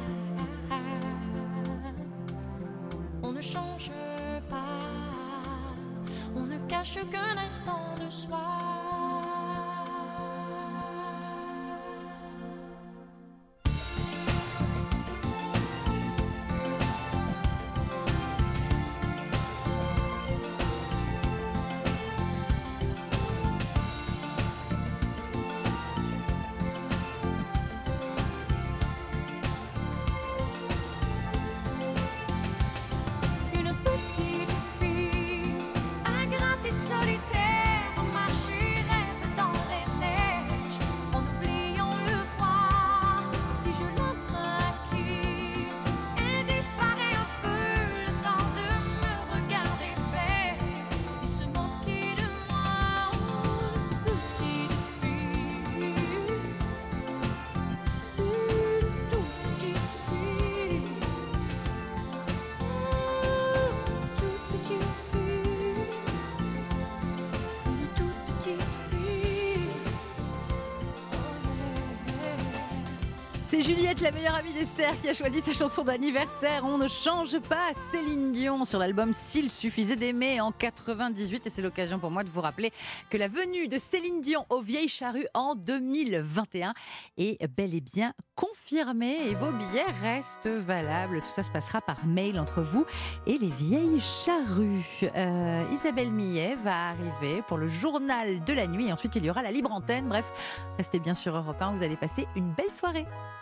On ne change pas, on ne cache qu'un instant de soi. Une petite fille, ingrate et solitaire, marcher rêve dans les neiges, en oubliant le froid. Si je la maquille, elle disparaît un peu, le temps de me regarder faire et se moquer de moi. Une petite fille, une toute petite fille. Toute petite fille, une toute petite fille. C'est Juliette, la meilleure amie d'Esther, qui a choisi sa chanson d'anniversaire. On ne change pas, Céline Dion, sur l'album S'il suffisait d'aimer en 98. Et c'est l'occasion pour moi de vous rappeler que la venue de Céline Dion aux Vieilles Charrues en 2021 est bel et bien confirmée. Et vos billets restent valables. Tout ça se passera par mail entre vous et les Vieilles Charrues. Isabelle Millet va arriver pour le journal de la nuit. Et ensuite, il y aura la libre antenne. Bref, restez bien sur Europe 1. Vous allez passer une belle soirée.